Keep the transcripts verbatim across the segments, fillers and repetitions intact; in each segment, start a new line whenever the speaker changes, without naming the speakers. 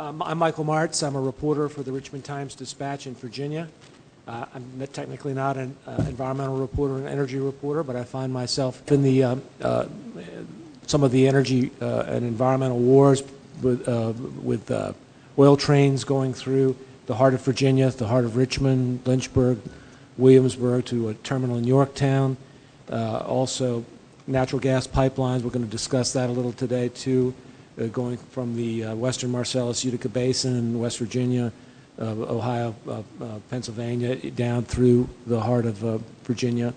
Um, I'm Michael Martz. I'm a reporter for the Richmond Times-Dispatch in Virginia. Uh, I'm not- technically not an uh, environmental reporter, an energy reporter, but I find myself in the uh, uh, some of the energy uh, and environmental wars with, uh, with uh, oil trains going through the heart of Virginia, the heart of Richmond, Lynchburg, Williamsburg to a terminal in Yorktown. Uh, also, natural gas pipelines. We're going to discuss that a little today too, uh, going from the uh, western Marcellus Utica Basin in West Virginia, uh, Ohio, uh, uh, Pennsylvania, down through the heart of uh, Virginia.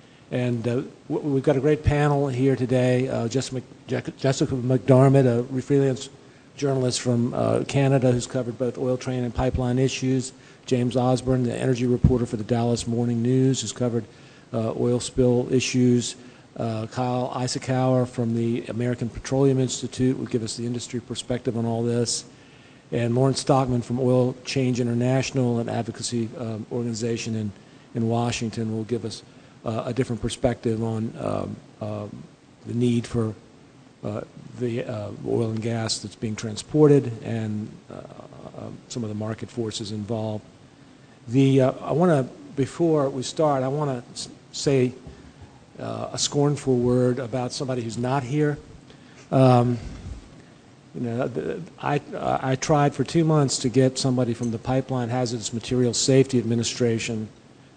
And uh, we've got a great panel here today. Uh, Jessica, Jessica McDermott, a freelance journalist from uh, Canada who's covered both oil train and pipeline issues. James Osborne, the energy reporter for the Dallas Morning News, who's covered uh, oil spill issues. Uh, Kyle Isakauer from the American Petroleum Institute will give us the industry perspective on all this. And Lauren Stockman from Oil Change International, an advocacy um, organization in, in Washington, will give us uh, a different perspective on um, um, the need for uh, the uh, oil and gas that's being transported and uh, uh, some of the market forces involved. The, uh, I want to, before we start, I want to say uh, a scornful word about somebody who's not here. Um, you know, the, I, I tried for two months to get somebody from the Pipeline Hazardous Materials Safety Administration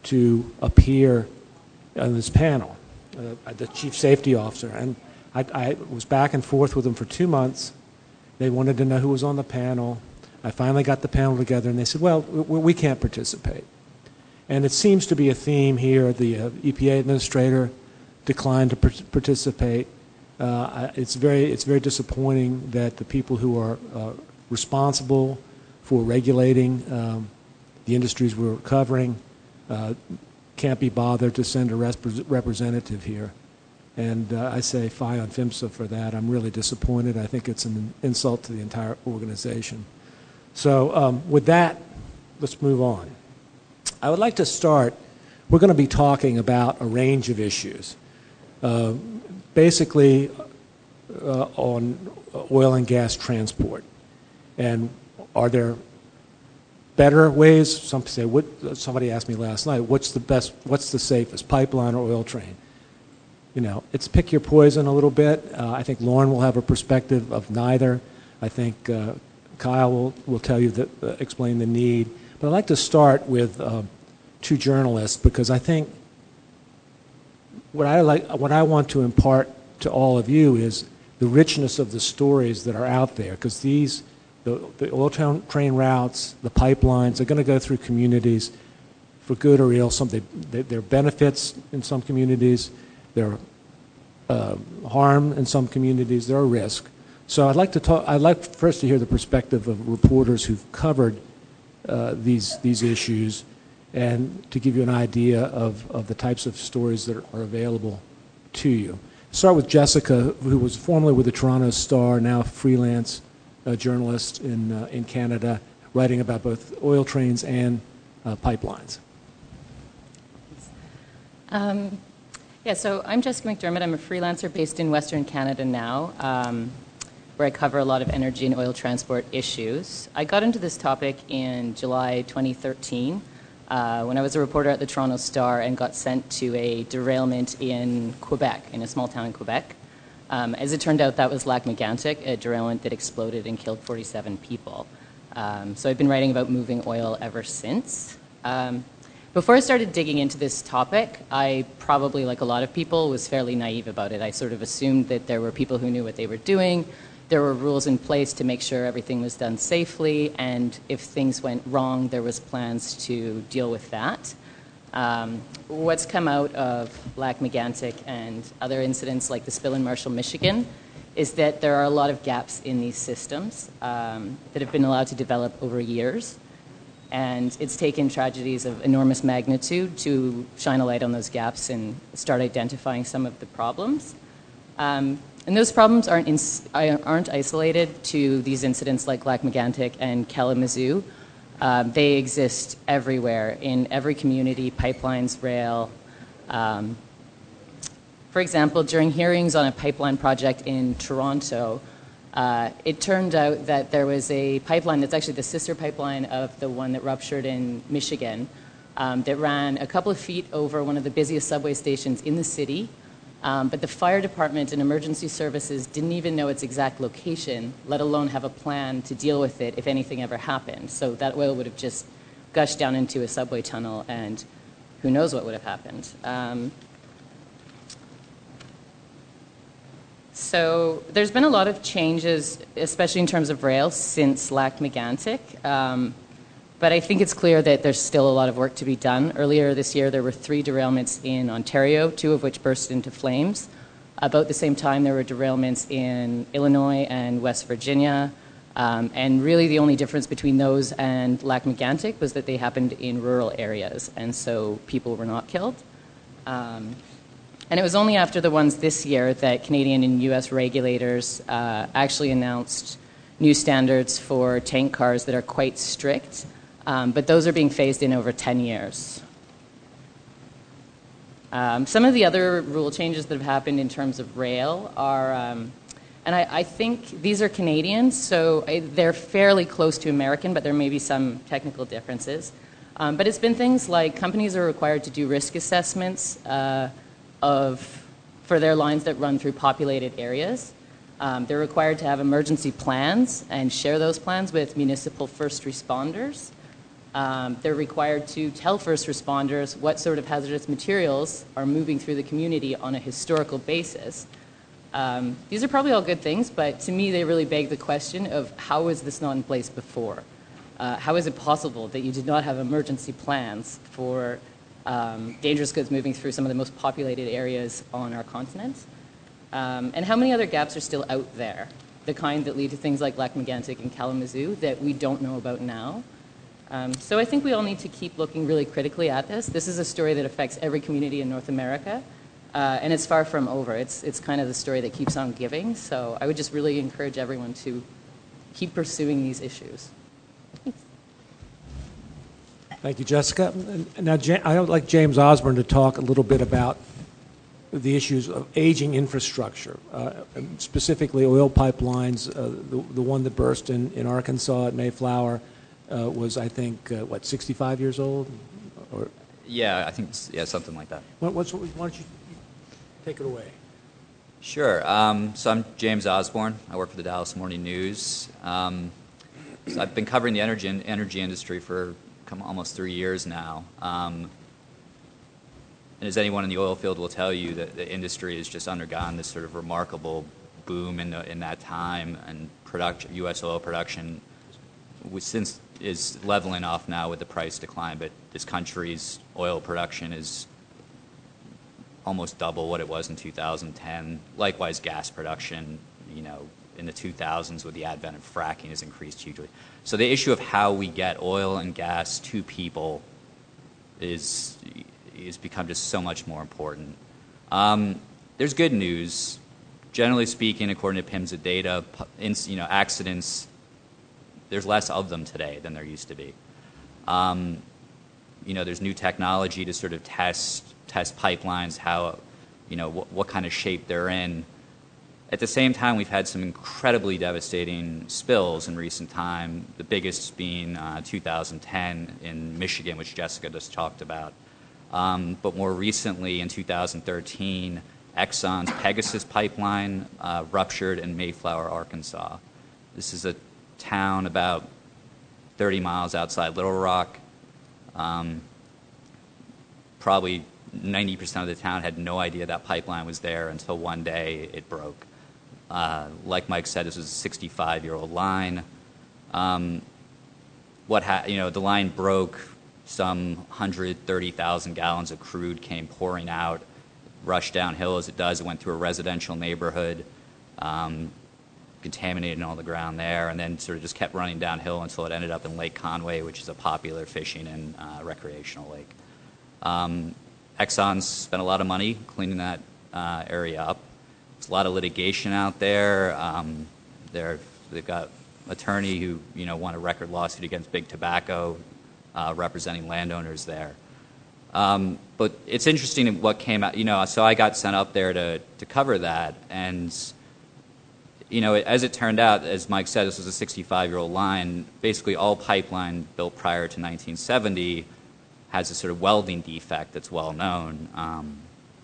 to appear on this panel, uh, the chief safety officer, and I, I was back and forth with them for two months. They wanted to know who was on the panel. I finally got the panel together, and they said, well, we, we can't participate. And it seems to be a theme here. The uh, E P A administrator declined to par participate. Uh, it's, very, it's very disappointing that the people who are uh, responsible for regulating um, the industries we're covering uh, can't be bothered to send a representative here. And uh, I say fie on PHMSA for that. I'm really disappointed. I think it's an insult to the entire organization. So um, with that, let's move on. I would like to start, we're going to be talking about a range of issues. Uh, basically uh, on oil and gas transport. And are there better ways? Some say, what, somebody asked me last night, what's the best, what's the safest, pipeline or oil train? You know, it's pick your poison a little bit. Uh, I think Lauren will have a perspective of neither. I think uh, Kyle will, will tell you, that, uh, explain the need. But I'd like to start with uh, two journalists because I think what I, like, what I want to impart to all of you is the richness of the stories that are out there, because these, the, the oil train routes, the pipelines, are going to go through communities for good or ill. Some, they, they, there are benefits in some communities. There are uh, harm in some communities. There are risks. So I'd like to talk. I'd like first to hear the perspective of reporters who've covered uh, these these issues, and to give you an idea of of the types of stories that are available to you. Start with Jessica, who was formerly with the Toronto Star, now a freelance uh, journalist in uh, in Canada, writing about both oil trains and uh, pipelines.
Um, Yeah, so I'm Jessica McDermott. I'm a freelancer based in Western Canada now, um, where I cover a lot of energy and oil transport issues. I got into this topic in July twenty thirteen uh, when I was a reporter at the Toronto Star and got sent to a derailment in Quebec, in a small town in Quebec. Um, as it turned out, that was Lac Mégantic, a derailment that exploded and killed forty-seven people. Um, so I've been writing about moving oil ever since. Um, Before I started digging into this topic, I probably, like a lot of people, was fairly naive about it. I sort of assumed that there were people who knew what they were doing, there were rules in place to make sure everything was done safely, and if things went wrong, there was plans to deal with that. Um, what's come out of Lac Mégantic and other incidents like the spill in Marshall, Michigan, is that there are a lot of gaps in these systems um, that have been allowed to develop over years. And it's taken tragedies of enormous magnitude to shine a light on those gaps and start identifying some of the problems. Um, and those problems aren't, in, aren't isolated to these incidents like Lac Mégantic and Kalamazoo. Um, they exist everywhere, in every community, pipelines, rail. Um, for example, during hearings on a pipeline project in Toronto, Uh, it turned out that there was a pipeline that's actually the sister pipeline of the one that ruptured in Michigan um, that ran a couple of feet over one of the busiest subway stations in the city. Um, but the fire department and emergency services didn't even know its exact location, let alone have a plan to deal with it if anything ever happened. So that oil would have just gushed down into a subway tunnel, and who knows what would have happened. Um, so there's been a lot of changes, especially in terms of rail, since Lac-Mégantic. Um, But I think it's clear that there's still a lot of work to be done. Earlier this year, there were three derailments in Ontario, two of which burst into flames. About the same time, there were derailments in Illinois and West Virginia. Um, and really the only difference between those and Lac-Mégantic was that they happened in rural areas, and so people were not killed. Um, and it was only after the ones this year that Canadian and U S regulators uh, actually announced new standards for tank cars that are quite strict. Um, but those are being phased in over ten years. Um, some of the other rule changes that have happened in terms of rail are, um, and I, I think these are Canadian, so I, they're fairly close to American, but there may be some technical differences. Um, but it's been things like companies are required to do risk assessments uh, of, for their lines that run through populated areas. Um, they're required to have emergency plans and share those plans with municipal first responders. Um, they're required to tell first responders what sort of hazardous materials are moving through the community on a historical basis. Um, these are probably all good things, but to me they really beg the question of how was this not in place before? Uh, how is it possible that you did not have emergency plans for um, dangerous goods moving through some of the most populated areas on our continent? Um, and how many other gaps are still out there, the kind that lead to things like Lac-Mégantic and Kalamazoo that we don't know about now? Um, so I think we all need to keep looking really critically at this. This is a story that affects every community in North America, uh, and it's far from over. It's, it's kind of the story that keeps on giving, so I would just really encourage everyone to keep pursuing these issues. Thanks.
Thank you, Jessica. Now, I would like James Osborne to talk a little bit about the issues of aging infrastructure, uh, specifically oil pipelines. Uh, the, the one that burst in, in Arkansas at Mayflower uh, was, I think, uh, what, sixty-five years old? Or
yeah, I think, yeah, something like that.
What, what's, why don't you take it away?
Sure. Um, so I'm James Osborne. I work for the Dallas Morning News. Um, so I've been covering the energy energy industry for come almost three years now. Um, and as anyone in the oil field will tell you, that the industry has just undergone this sort of remarkable boom in the, in that time, and production, U S oil production, which since is leveling off now with the price decline. But this country's oil production is almost double what it was in two thousand ten. Likewise, gas production, you know, in the two thousands with the advent of fracking has increased hugely. So the issue of how we get oil and gas to people is is become just so much more important. Um, there's good news. Generally speaking, according to PHMSA data, you know, accidents, there's less of them today than there used to be. Um, you know, there's new technology to sort of test test pipelines, how, you know, what, what kind of shape they're in. At the same time, we've had some incredibly devastating spills in recent time, the biggest being uh, two thousand ten in Michigan, which Jessica just talked about. Um, but more recently, in two thousand thirteen, Exxon's Pegasus pipeline uh, ruptured in Mayflower, Arkansas. This is a town about thirty miles outside Little Rock. Um, probably ninety percent of the town had no idea that pipeline was there until one day it broke. Uh, like Mike said, this was a sixty-five-year-old line. Um, what ha- you know, the line broke. Some one hundred thirty thousand gallons of crude came pouring out, rushed downhill as it does. It went through a residential neighborhood, um, contaminated all the ground there, and then sort of just kept running downhill until it ended up in Lake Conway, which is a popular fishing and uh, recreational lake. Um, Exxon's spent a lot of money cleaning that uh, area up. There's a lot of litigation out there. Um, they're, they've got an attorney who, you know, won a record lawsuit against Big Tobacco, uh, representing landowners there. Um, but it's interesting what came out. You know, so I got sent up there to to cover that, and you know, as it turned out, as Mike said, this was a sixty-five-year-old line. Basically, all pipeline built prior to nineteen seventy has a sort of welding defect that's well known. Um,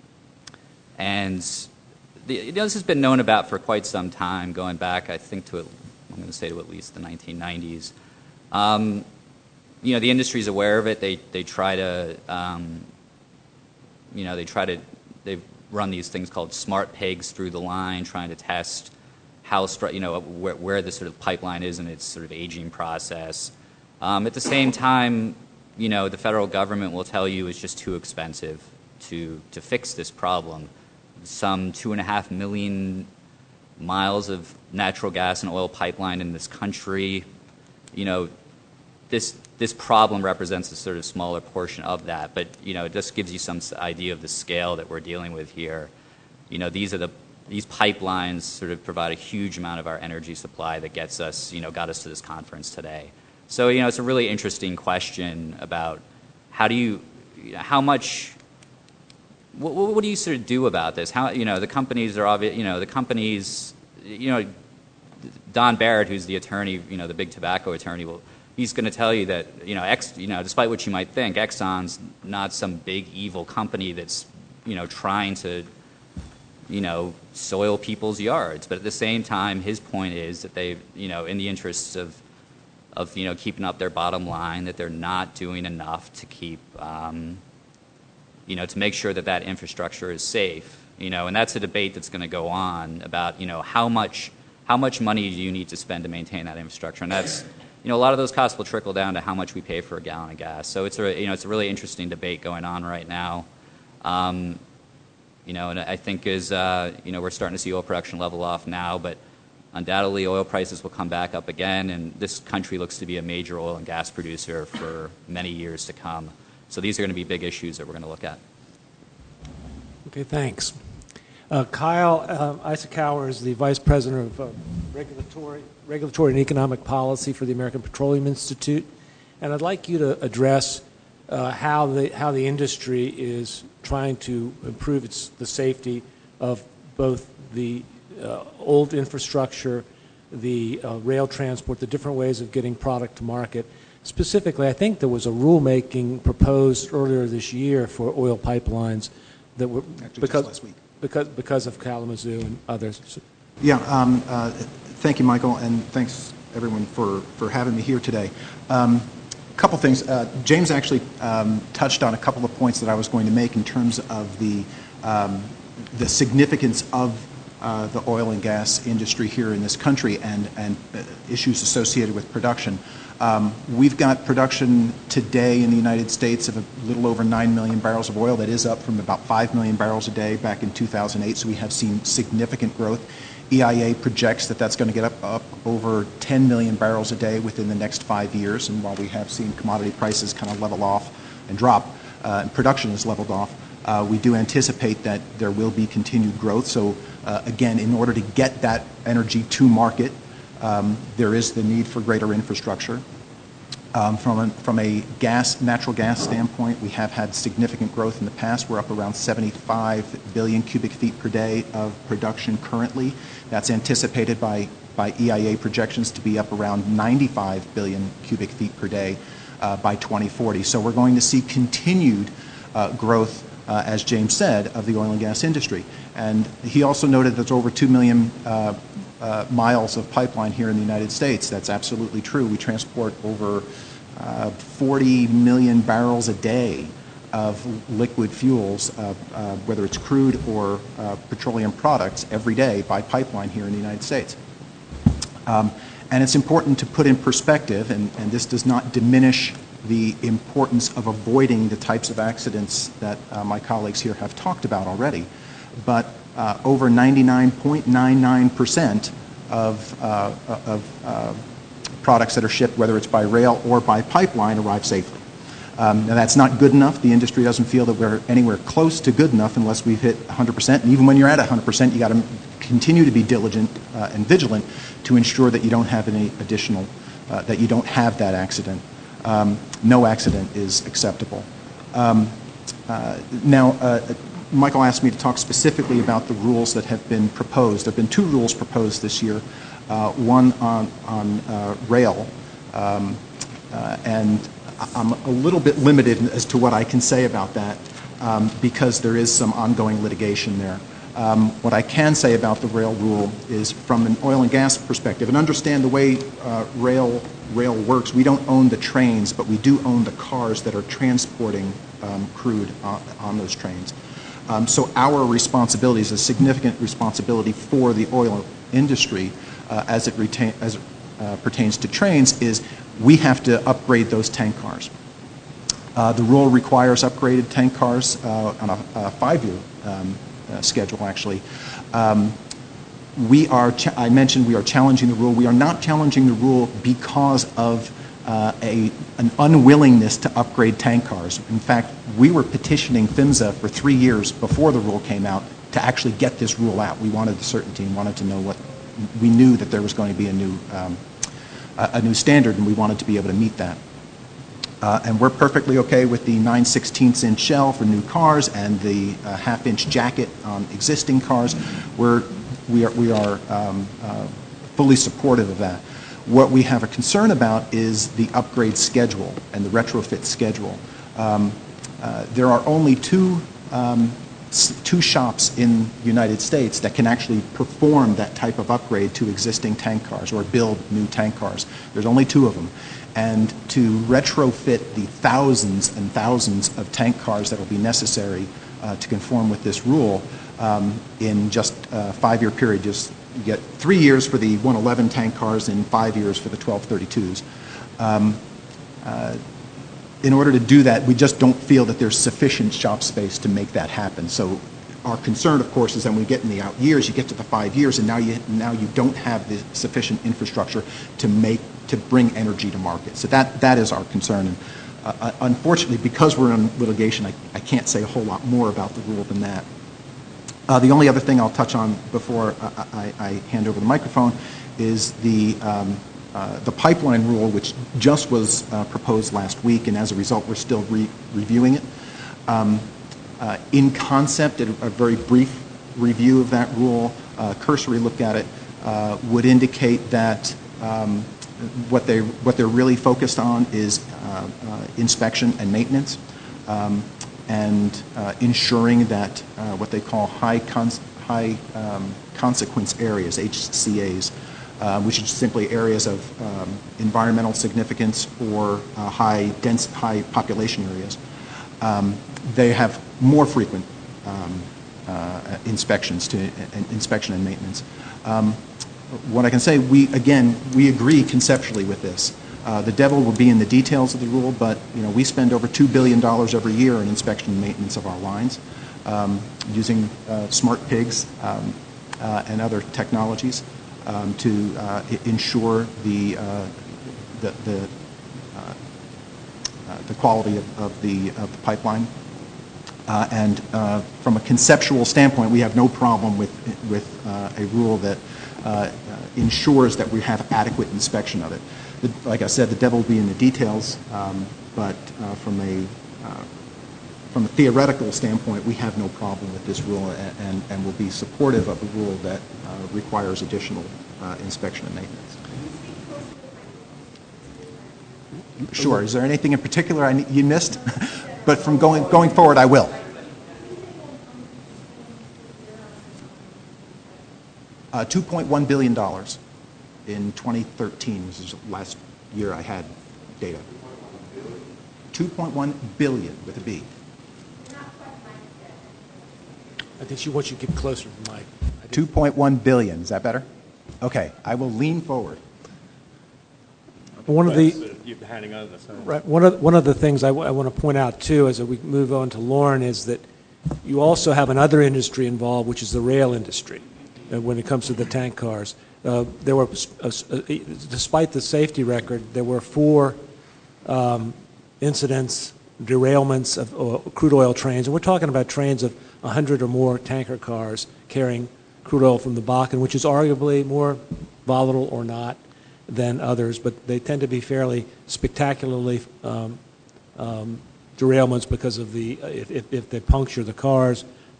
and the, you know, this has been known about for quite some time, going back, I think, to, I'm going to say to at least the nineteen nineties. Um, you know, the industry's aware of it. They, they try to, um, you know, they try to, they run these things called smart pegs through the line, trying to test how, you know, where, where the sort of pipeline is in its sort of aging process. Um, at the same time, you know, the federal government will tell you it's just too expensive to, to fix this problem. Some two and a half million miles of natural gas and oil pipeline in this country. You know, this this problem represents a sort of smaller portion of that, but you know, it just gives you some idea of the scale that we're dealing with here. You know, these are the these pipelines sort of provide a huge amount of our energy supply that gets us, you know, got us to this conference today. So, you know, it's a really interesting question about how do you, how much, what, what do you sort of do about this? How, you know, the companies are obvious, you know, the companies, you know, Don Barrett, who's the attorney, you know, the big tobacco attorney, will, he's going to tell you that, you know, Ex, you know, despite what you might think, Exxon's not some big evil company that's, you know, trying to, you know, soil people's yards. But at the same time, his point is that they, you know, in the interests of, of, you know, keeping up their bottom line, that they're not doing enough to keep, um, you know, to make sure that that infrastructure is safe. You know, and that's a debate that's going to go on about, you know, how much, how much money do you need to spend to maintain that infrastructure? And that's, you know, a lot of those costs will trickle down to how much we pay for a gallon of gas. So it's a, you know, it's a really interesting debate going on right now. Um, you know, and I think as, uh, you know, we're starting to see oil production level off now, but undoubtedly oil prices will come back up again, and this country looks to be a major oil and gas producer for many years to come. So these are going to be big issues that we're going to look at.
Okay, thanks. Uh, Kyle uh, Isakauer is the Vice President of uh, Regulatory, Regulatory and Economic Policy for the American Petroleum Institute, and I'd like you to address uh, how the how the industry is trying to improve its the safety of both the uh, old infrastructure, the uh, rail transport, the different ways of getting product to market. Specifically, I think there was a rulemaking proposed earlier this year for oil pipelines that were
Actually,
because
just last week.
because because of Kalamazoo and others.
Yeah, um, uh, thank you, Michael, and thanks everyone for, for having me here today. Um, a couple things. Uh, James actually um, touched on a couple of points that I was going to make in terms of the um, the significance of uh, the oil and gas industry here in this country and and uh, issues associated with production. Um, we've got production today in the United States of a little over nine million barrels of oil. That is up from about five million barrels a day back in two thousand eight, so we have seen significant growth. E I A projects that that's going to get up, up over ten million barrels a day within the next five years, and while we have seen commodity prices kind of level off and drop, uh, and production has leveled off, uh, we do anticipate that there will be continued growth. So uh, again, in order to get that energy to market, Um, there is the need for greater infrastructure. Um, from, a, from a gas, natural gas standpoint, we have had significant growth in the past. We're up around seventy-five billion cubic feet per day of production currently. That's anticipated by, by E I A projections to be up around ninety-five billion cubic feet per day uh, by twenty forty. So we're going to see continued uh, growth, uh, as James said, of the oil and gas industry. And he also noted that there's over two million uh, Uh, miles of pipeline here in the United States. That's absolutely true. We transport over uh, forty million barrels a day of liquid fuels, uh, uh, whether it's crude or uh, petroleum products, every day by pipeline here in the United States. Um, and it's important to put in perspective, and, and this does not diminish the importance of avoiding the types of accidents that uh, my colleagues here have talked about already, but Uh, over ninety-nine point nine nine percent of, uh, of uh, products that are shipped, whether it's by rail or by pipeline, arrive safely. Um, now that's not good enough. The industry doesn't feel that we're anywhere close to good enough unless we've hit one hundred percent. And even when you're at one hundred percent, you got to continue to be diligent uh, and vigilant to ensure that you don't have any additional, uh, that you don't have that accident. Um, no accident is acceptable. Um, uh, now, uh, Michael asked me to talk specifically about the rules that have been proposed. There have been two rules proposed this year, uh, one on, on uh, rail, um, uh, and I'm a little bit limited as to what I can say about that um, because there is some ongoing litigation there. Um, what I can say about the rail rule is from an oil and gas perspective, and understand the way uh, rail, rail works, we don't own the trains, but we do own the cars that are transporting um, crude on, on those trains. Um, so our responsibility is a significant responsibility for the oil industry uh, as it, retain, as it uh, pertains to trains is we have to upgrade those tank cars. Uh, the rule requires upgraded tank cars uh, on a, a five-year um, uh, schedule, actually. Um, we are, cha I mentioned we are challenging the rule. We are not challenging the rule because of uh, a, an unwillingness to upgrade tank cars. In fact, we were petitioning PHMSA for three years before the rule came out to actually get this rule out. We wanted the certainty and wanted to know what, we knew that there was going to be a new, um, a, a new standard, and we wanted to be able to meet that. Uh, and we're perfectly okay with the nine sixteenths inch shell for new cars and the uh, half inch jacket on existing cars. We're, we are, we are um, uh, fully supportive of that. What we have a concern about is the upgrade schedule and the retrofit schedule. Um, uh, there are only two, um, two shops in the United States that can actually perform that type of upgrade to existing tank cars or build new tank cars. There's only two of them. And to retrofit the thousands and thousands of tank cars that will be necessary uh, to conform with this rule um, in just a five-year period, just you get three years for the one eleven tank cars and five years for the twelve thirty-twos. Um, uh, in order to do that, we just don't feel that there's sufficient shop space to make that happen. So our concern, of course, is that when we get in the out years, you get to the five years, and now you now you don't have the sufficient infrastructure to make to bring energy to market. So that that is our concern. And uh, unfortunately, because we're in litigation, I, I can't say a whole lot more about the rule than that. Uh, the only other thing I'll touch on before I, I, I hand over the microphone is the um, uh, the pipeline rule, which just was uh, proposed last week, and as a result, we're still re reviewing it. Um, Uh, in concept, a, a very brief review of that rule, uh, cursory look at it, uh, would indicate that um, what, they, what they're really focused on is uh, uh, inspection and maintenance um, and uh, ensuring that uh, what they call high, cons high um, consequence areas, H C As, uh, which is simply areas of um, environmental significance or uh, high, dense, high population areas. Um, they have more frequent um, uh, inspections to uh, inspection and maintenance. Um, what I can say, we again we agree conceptually with this. Uh, the devil will be in the details of the rule, but you know we spend over two billion dollars every year in inspection and maintenance of our lines, um, using uh, smart pigs um, uh, and other technologies um, to uh, ensure the uh, the the, uh, uh, the quality of, of the of the pipeline. Uh, and uh, from a conceptual standpoint, we have no problem with, with uh, a rule that uh, uh, ensures that we have adequate inspection of it. The, like I said, the devil will be in the details, um, but uh, from, a, uh, from a theoretical standpoint, we have no problem with this rule and, and, and will be supportive of a rule that uh, requires additional uh, inspection and maintenance. Sure. Is there anything in particular I, you missed? But from going, going forward, I will. Uh, two point one billion dollars in twenty thirteen. This is the last year I had data. two point one billion dollars with a B.
I think she wants you to get closer to the mic.
two point one billion dollars. Is that better? Okay. I will lean forward.
One of the
you've been handing over. So.
Right. One of one of the things I, w I want to point out too, as we move on to Lauren, is that you also have another industry involved, which is the rail industry. Uh, when it comes to the tank cars, uh, there were, uh, uh, despite the safety record, there were four um, incidents, derailments of uh, crude oil trains, and we're talking about trains of a hundred or more tanker cars carrying crude oil from the Bakken, which is arguably more volatile or not than others, but they tend to be fairly spectacularly um, um, derailments because of the, if, if, if they puncture the cars,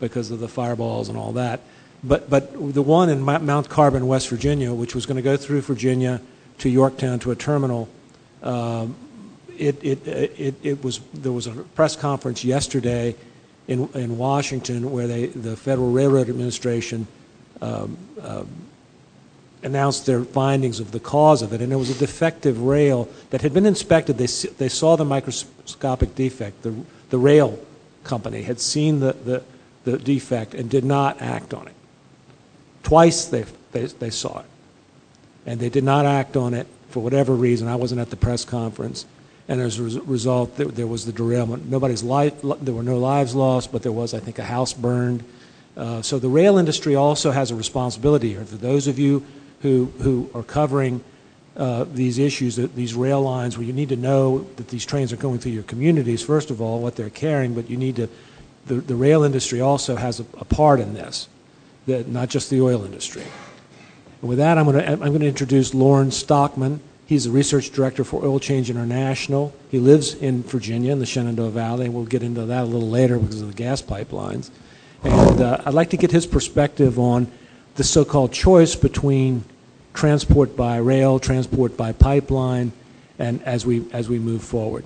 because of the fireballs and all that. But, but the one in Mount Carbon, West Virginia, which was going to go through Virginia to Yorktown to a terminal, um, it, it, it, it was, there was a press conference yesterday in, in Washington where they, the Federal Railroad Administration um, um, announced their findings of the cause of it, and it was a defective rail that had been inspected. They, they saw the microscopic defect. The, the rail company had seen the, the, the defect and did not act on it. Twice they, they, they saw it, and they did not act on it for whatever reason. I wasn't at the press conference, and as a result, there, there was the derailment. Nobody's life, there were no lives lost, but there was, I think, a house burned. Uh, so the rail industry also has a responsibility here. For those of you who, who are covering uh, these issues, these rail lines, where you need to know that these trains are going through your communities, first of all, what they're carrying, but you need to, the, the rail industry also has a, a part in this, that, not just the oil industry. And with that, I'm going to, I'm going to introduce Lawrence Stockman. He's the research director for Oil Change International. He lives in Virginia in the Shenandoah Valley. We'll get into that a little later because of the gas pipelines. And uh, I'd like to get his perspective on the so-called choice between transport by rail, transport by pipeline, and as we as we move forward.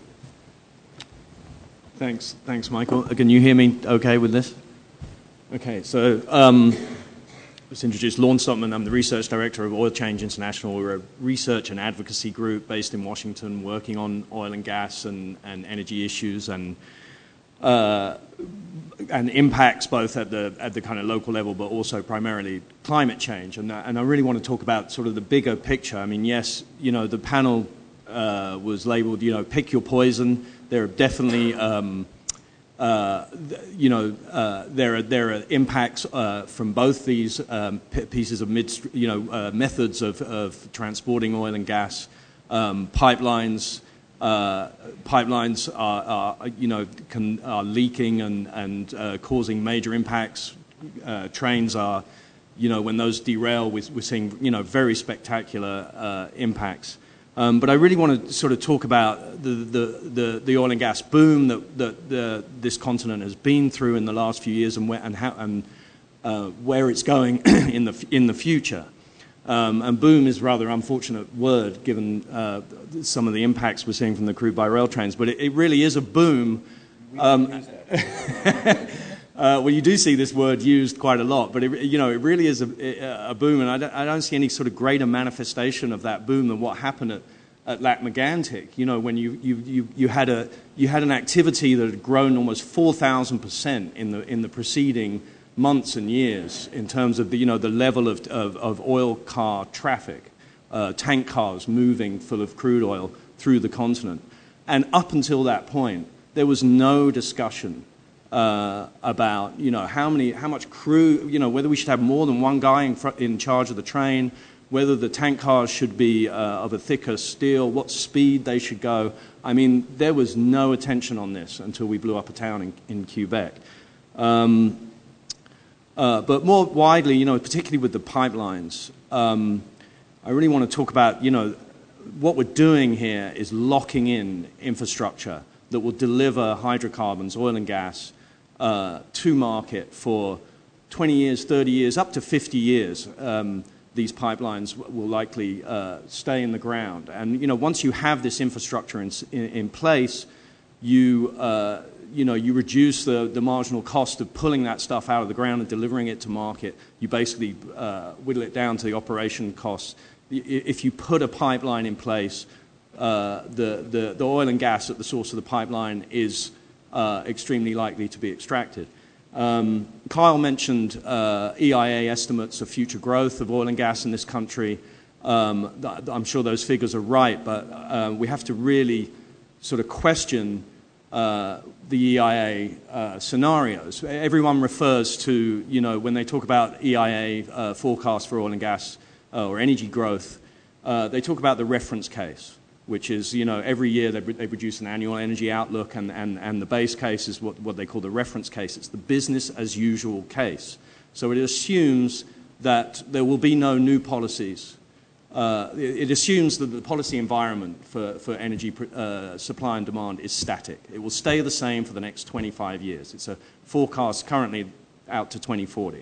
Thanks, thanks, Michael. Can you hear me okay with this? Okay, so um, let's introduce Lawrence Stockman. I'm the research director of Oil Change International. We're a research and advocacy group based in Washington, working on oil and gas and, and energy issues and uh, and impacts both at the at the kind of local level, but also primarily climate change. And, and I really want to talk about sort of the bigger picture. I mean, yes, you know, the panel uh, was labeled, you know, pick your poison. There are definitely, um, uh, you know, uh, there are there are impacts uh, from both these um, pieces of mid, you know, uh, methods of, of transporting oil and gas, um, pipelines. Uh, pipelines are, are, you know, can, are leaking and, and uh, causing major impacts. Uh, trains are, you know, when those derail, we're, we're seeing, you know, very spectacular uh, impacts. Um, but I really want to sort of talk about the, the, the, the oil and gas boom that, that the, this continent has been through in the last few years and where, and how, and, uh, where it's going in the, in the future. Um, and boom is a rather unfortunate word given uh, some of the impacts we're seeing from the crude by rail trains, but it, it really is a boom. Um, uh, well, you do see this word used quite a lot, but it, you know, it really is a, a boom, and I don't, I don't see any sort of greater manifestation of that boom than what happened at, at Lac-Megantic. You know, when you, you, you, you, had a, you had an activity that had grown almost four thousand percent in the, in the preceding months and years in terms of the, you know, the level of, of, of oil car traffic, uh, tank cars moving full of crude oil through the continent. And up until that point, there was no discussion uh, about, you know, how many, how much crew, you know, whether we should have more than one guy in, front, in charge of the train, whether the tank cars should be uh, of a thicker steel, what speed they should go. I mean, there was no attention on this until we blew up a town in, in Quebec. Um, Uh, but more widely, you know, particularly with the pipelines, um, I really want to talk about, you know, what we're doing here is locking in infrastructure that will deliver hydrocarbons, oil and gas, uh, to market for twenty years, thirty years, up to fifty years. Um, these pipelines will likely uh, stay in the ground. And, you know, once you have this infrastructure in, in, in place, you... Uh, you know, you reduce the, the marginal cost of pulling that stuff out of the ground and delivering it to market. You basically uh, whittle it down to the operation costs. If you put a pipeline in place, uh, the, the, the oil and gas at the source of the pipeline is uh, extremely likely to be extracted. Um, Kyle mentioned uh, E I A estimates of future growth of oil and gas in this country. Um, I'm sure those figures are right, but uh, we have to really sort of question Uh, the E I A uh, scenarios. Everyone refers to, you know, when they talk about E I A uh, forecasts for oil and gas uh, or energy growth, uh, they talk about the reference case, which is, you know, every year they, they produce an annual energy outlook, and, and, and the base case is what, what they call the reference case. It's the business as usual case. So it assumes that there will be no new policies. Uh, it, it assumes that the policy environment for, for energy uh, supply and demand is static. It will stay the same for the next twenty-five years. It's a forecast currently out to twenty forty.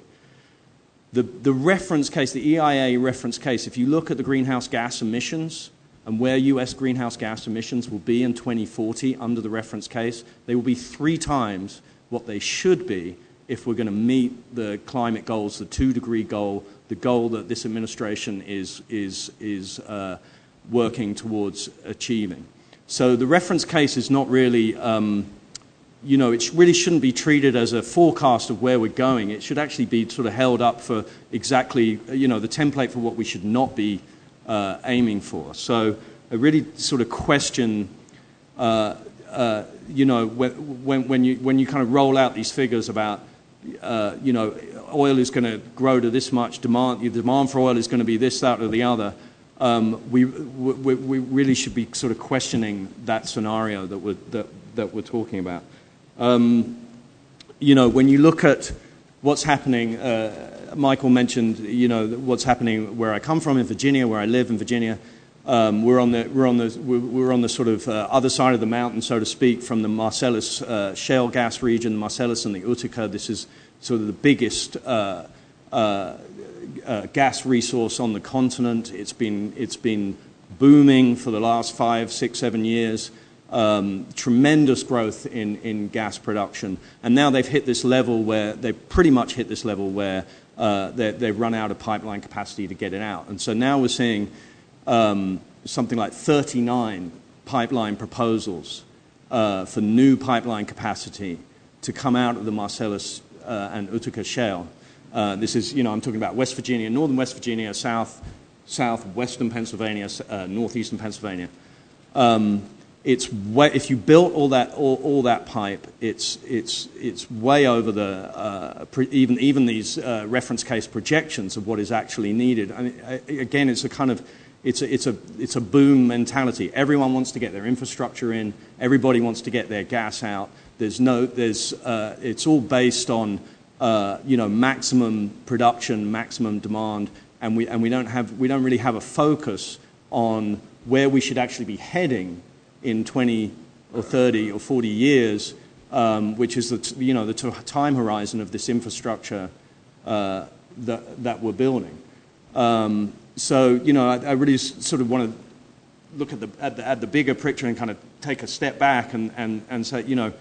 The, the reference case, the E I A reference case, if you look at the greenhouse gas emissions and where U S greenhouse gas emissions will be in twenty forty under the reference case, they will be three times what they should be if we're going to meet the climate goals, the two-degree goal, the goal that this administration is, is, is uh, working towards achieving. So the reference case is not really, um, you know, it really shouldn't be treated as a forecast of where we're going. It should actually be sort of held up for exactly, you know, the template for what we should not be uh, aiming for. So I really sort of question, uh, uh, you know, when, when, you, when you kind of roll out these figures about, uh, you know, oil is going to grow to this much, demand, the demand for oil is going to be this, that, or the other, um, we, we, we really should be sort of questioning that scenario that we're, that, that we're talking about. Um, you know, when you look at what's happening, uh, Michael mentioned, you know, what's happening where I come from in Virginia, where I live in Virginia. Um, we're on the we're on the we're on the sort of uh, other side of the mountain, so to speak, from the Marcellus uh, shale gas region, Marcellus and the Utica. This is sort of the biggest uh, uh, uh, gas resource on the continent. It's been it's been booming for the last five, six, seven years. Um, tremendous growth in, in gas production, and now they've hit this level where they've pretty much hit this level where uh, they've run out of pipeline capacity to get it out. And so now we're seeing um, something like thirty-nine pipeline proposals uh, for new pipeline capacity to come out of the Marcellus uh, and Utica shale. Uh, this is, you know, I'm talking about West Virginia, northern West Virginia, south, southwestern Pennsylvania, uh, northeastern Pennsylvania. Um, It's way, if you built all that all, all that pipe, it's it's it's way over the uh, pre, even even these uh, reference case projections of what is actually needed. I mean, again, it's a kind of it's a it's a it's a boom mentality. Everyone wants to get their infrastructure in. Everybody wants to get their gas out. There's no there's uh, it's all based on uh, you know maximum production, maximum demand, and we and we don't have we don't really have a focus on where we should actually be heading in twenty or thirty or forty years, um, which is the t- you know the t- time horizon of this infrastructure uh, that that we're building. Um, so you know, I, I really s- sort of want to look at the, at the at the bigger picture and kind of take a step back and and and say, you know,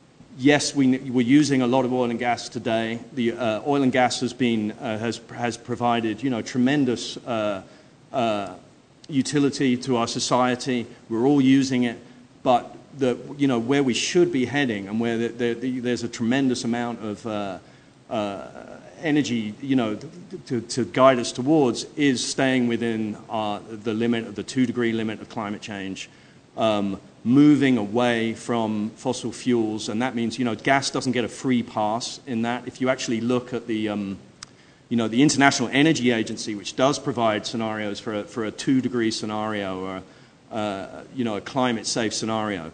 yes, we we're using a lot of oil and gas today. The uh, oil and gas has been uh, has has provided you know tremendous. Uh, uh, utility to our society. We're all using it, but the you know where we should be heading and where the, the, the, there's a tremendous amount of uh, uh, energy you know to, to guide us towards is staying within our, the limit of the two degree limit of climate change, um, moving away from fossil fuels, and that means you know gas doesn't get a free pass in that. If you actually look at the um, You know, the International Energy Agency, which does provide scenarios for a, for a two-degree scenario or, uh, you know, a climate-safe scenario,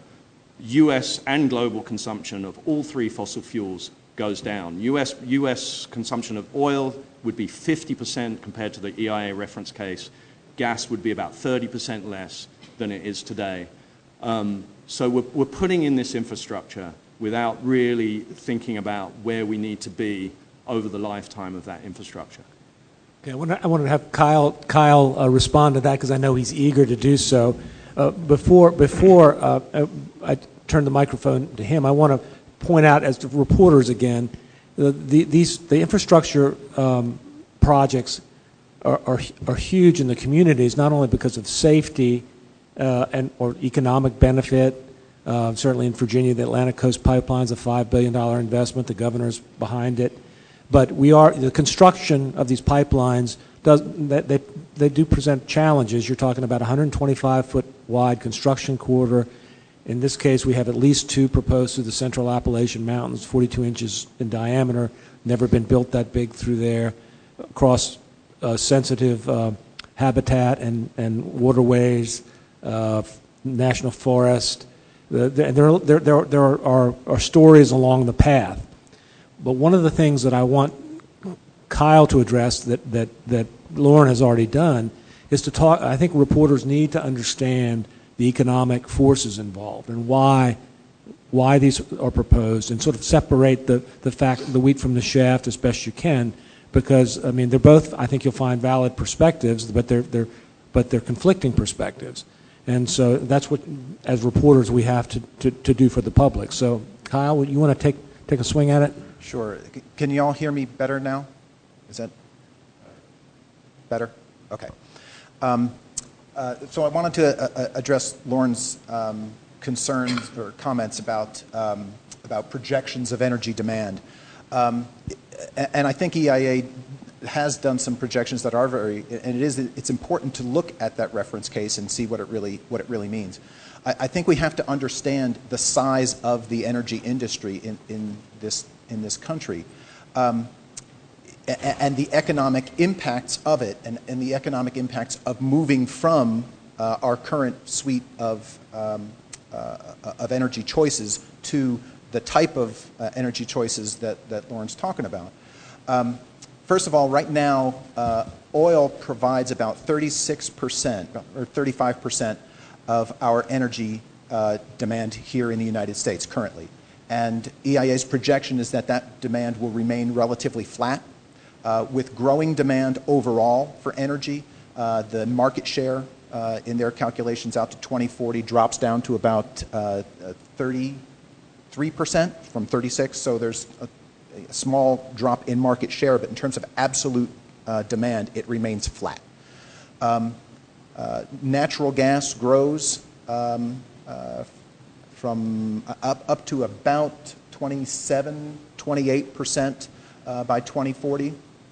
U S and global consumption of all three fossil fuels goes down. U S, U S consumption of oil would be fifty percent compared to the E I A reference case. Gas would be about thirty percent less than it is today. Um, so we're, we're putting in this infrastructure without really thinking about where we need to be over the lifetime of that infrastructure.
Okay, I want to, I want to have Kyle Kyle uh, respond to that because I know he's eager to do so. Uh, before before uh, I turn the microphone to him, I want to point out as to reporters again, the, the, these the infrastructure um, projects are, are are huge in the communities, not only because of safety uh, and or economic benefit. Uh, certainly in Virginia, the Atlantic Coast Pipeline is a five billion dollars investment. The governor's behind it. But we are the construction of these pipelines does they they do present challenges. You're talking about a one hundred twenty-five foot wide construction corridor. In this case, we have at least two proposed through the Central Appalachian Mountains, forty-two inches in diameter. Never been built that big through there, across uh, sensitive uh, habitat and and waterways, uh, national forest. The, the, there there there there are, are, are stories along the path. But one of the things that I want Kyle to address that, that, that Lauren has already done is to talk, I think reporters need to understand the economic forces involved and why why these are proposed and sort of separate the, the fact, the wheat from the chaff as best you can, because, I mean, they're both, I think you'll find, valid perspectives, but they're, they're, but they're conflicting perspectives. And so that's what, as reporters, we have to, to, to do for the public. So, Kyle, you want to take, take a swing at it?
Sure. C- Can you all hear me better now? Is that better? Okay. Um, uh, so I wanted to uh, address Lauren's um, concerns or comments about um, about projections of energy demand, um, and I think E I A has done some projections that are very, and it is it's important to look at that reference case and see what it really what it really means. I, I think we have to understand the size of the energy industry in in this in this country. Um, and the economic impacts of it, and, and the economic impacts of moving from uh, our current suite of, um, uh, of energy choices to the type of uh, energy choices that, that Lauren's talking about. Um, first of all, right now, uh, oil provides about thirty-six percent or thirty-five percent of our energy uh, demand here in the United States currently. And E I A's projection is that that demand will remain relatively flat. Uh, with growing demand overall for energy, uh, the market share uh, in their calculations out to twenty forty drops down to about uh, thirty-three percent from thirty-six. So there's a, a small drop in market share, but in terms of absolute uh, demand, it remains flat. Um, uh, natural gas grows um, uh, from up, up to about twenty-seven, twenty-eight percent uh, by twenty forty.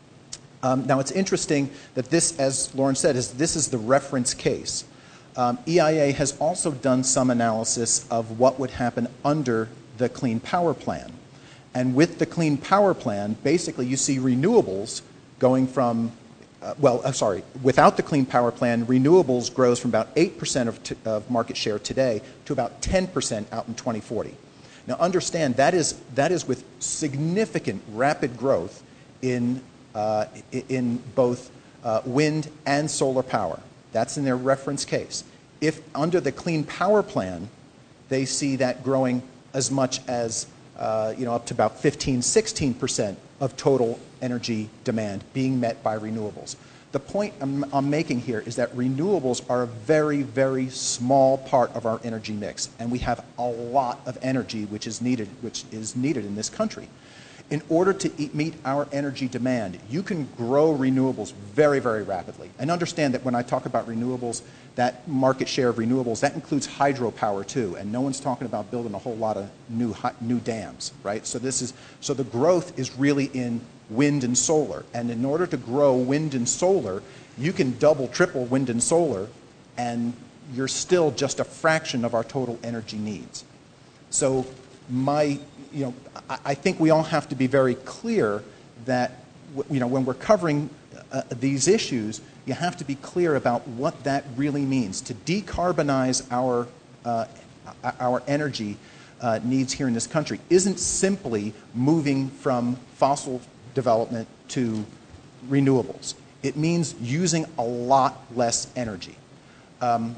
Um, now, it's interesting that this, as Lauren said, is this is the reference case. Um, E I A has also done some analysis of what would happen under the Clean Power Plan. And with the Clean Power Plan, basically you see renewables going from, uh, well, I'm sorry, without the Clean Power Plan, renewables grows from about eight percent of, t- of market share today to about ten percent out in twenty forty. Now, understand that is, that is with significant rapid growth in Uh, in both uh, wind and solar power. That's in their reference case. If under the Clean Power Plan, they see that growing as much as uh, you know, up to about fifteen, sixteen percent of total energy demand being met by renewables. The point I'm, I'm making here is that renewables are a very, very small part of our energy mix, and we have a lot of energy which is needed, which is needed in this country. In order to eat, meet our energy demand, you can grow renewables very, very rapidly. And understand that when I talk about renewables, that market share of renewables, that includes hydropower too. And no one's talking about building a whole lot of new new dams, right? So this is so the growth is really in wind and solar. And in order to grow wind and solar, you can double, triple wind and solar, and you're still just a fraction of our total energy needs. So my You know, I think we all have to be very clear that, you know, when we're covering uh, these issues, you have to be clear about what that really means. To decarbonize our uh, our energy uh, needs here in this country isn't simply moving from fossil development to renewables. It means using a lot less energy. Um,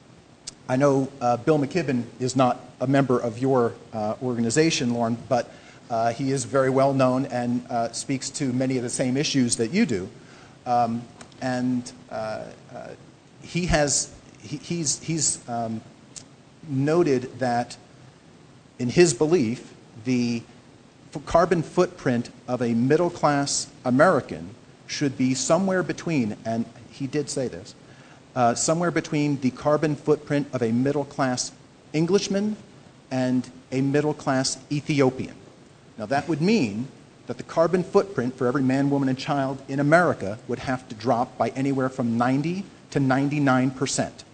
I know uh, Bill McKibben is not a member of your uh, organization, Lauren, but uh, he is very well known and uh, speaks to many of the same issues that you do. Um, and uh, uh, he has he, he's he's um, noted that, in his belief, the f- carbon footprint of a middle-class American should be somewhere between, and he did say this, Uh, somewhere between the carbon footprint of a middle-class Englishman and a middle-class Ethiopian. Now, that would mean that the carbon footprint for every man, woman, and child in America would have to drop by anywhere from ninety to ninety-nine percent.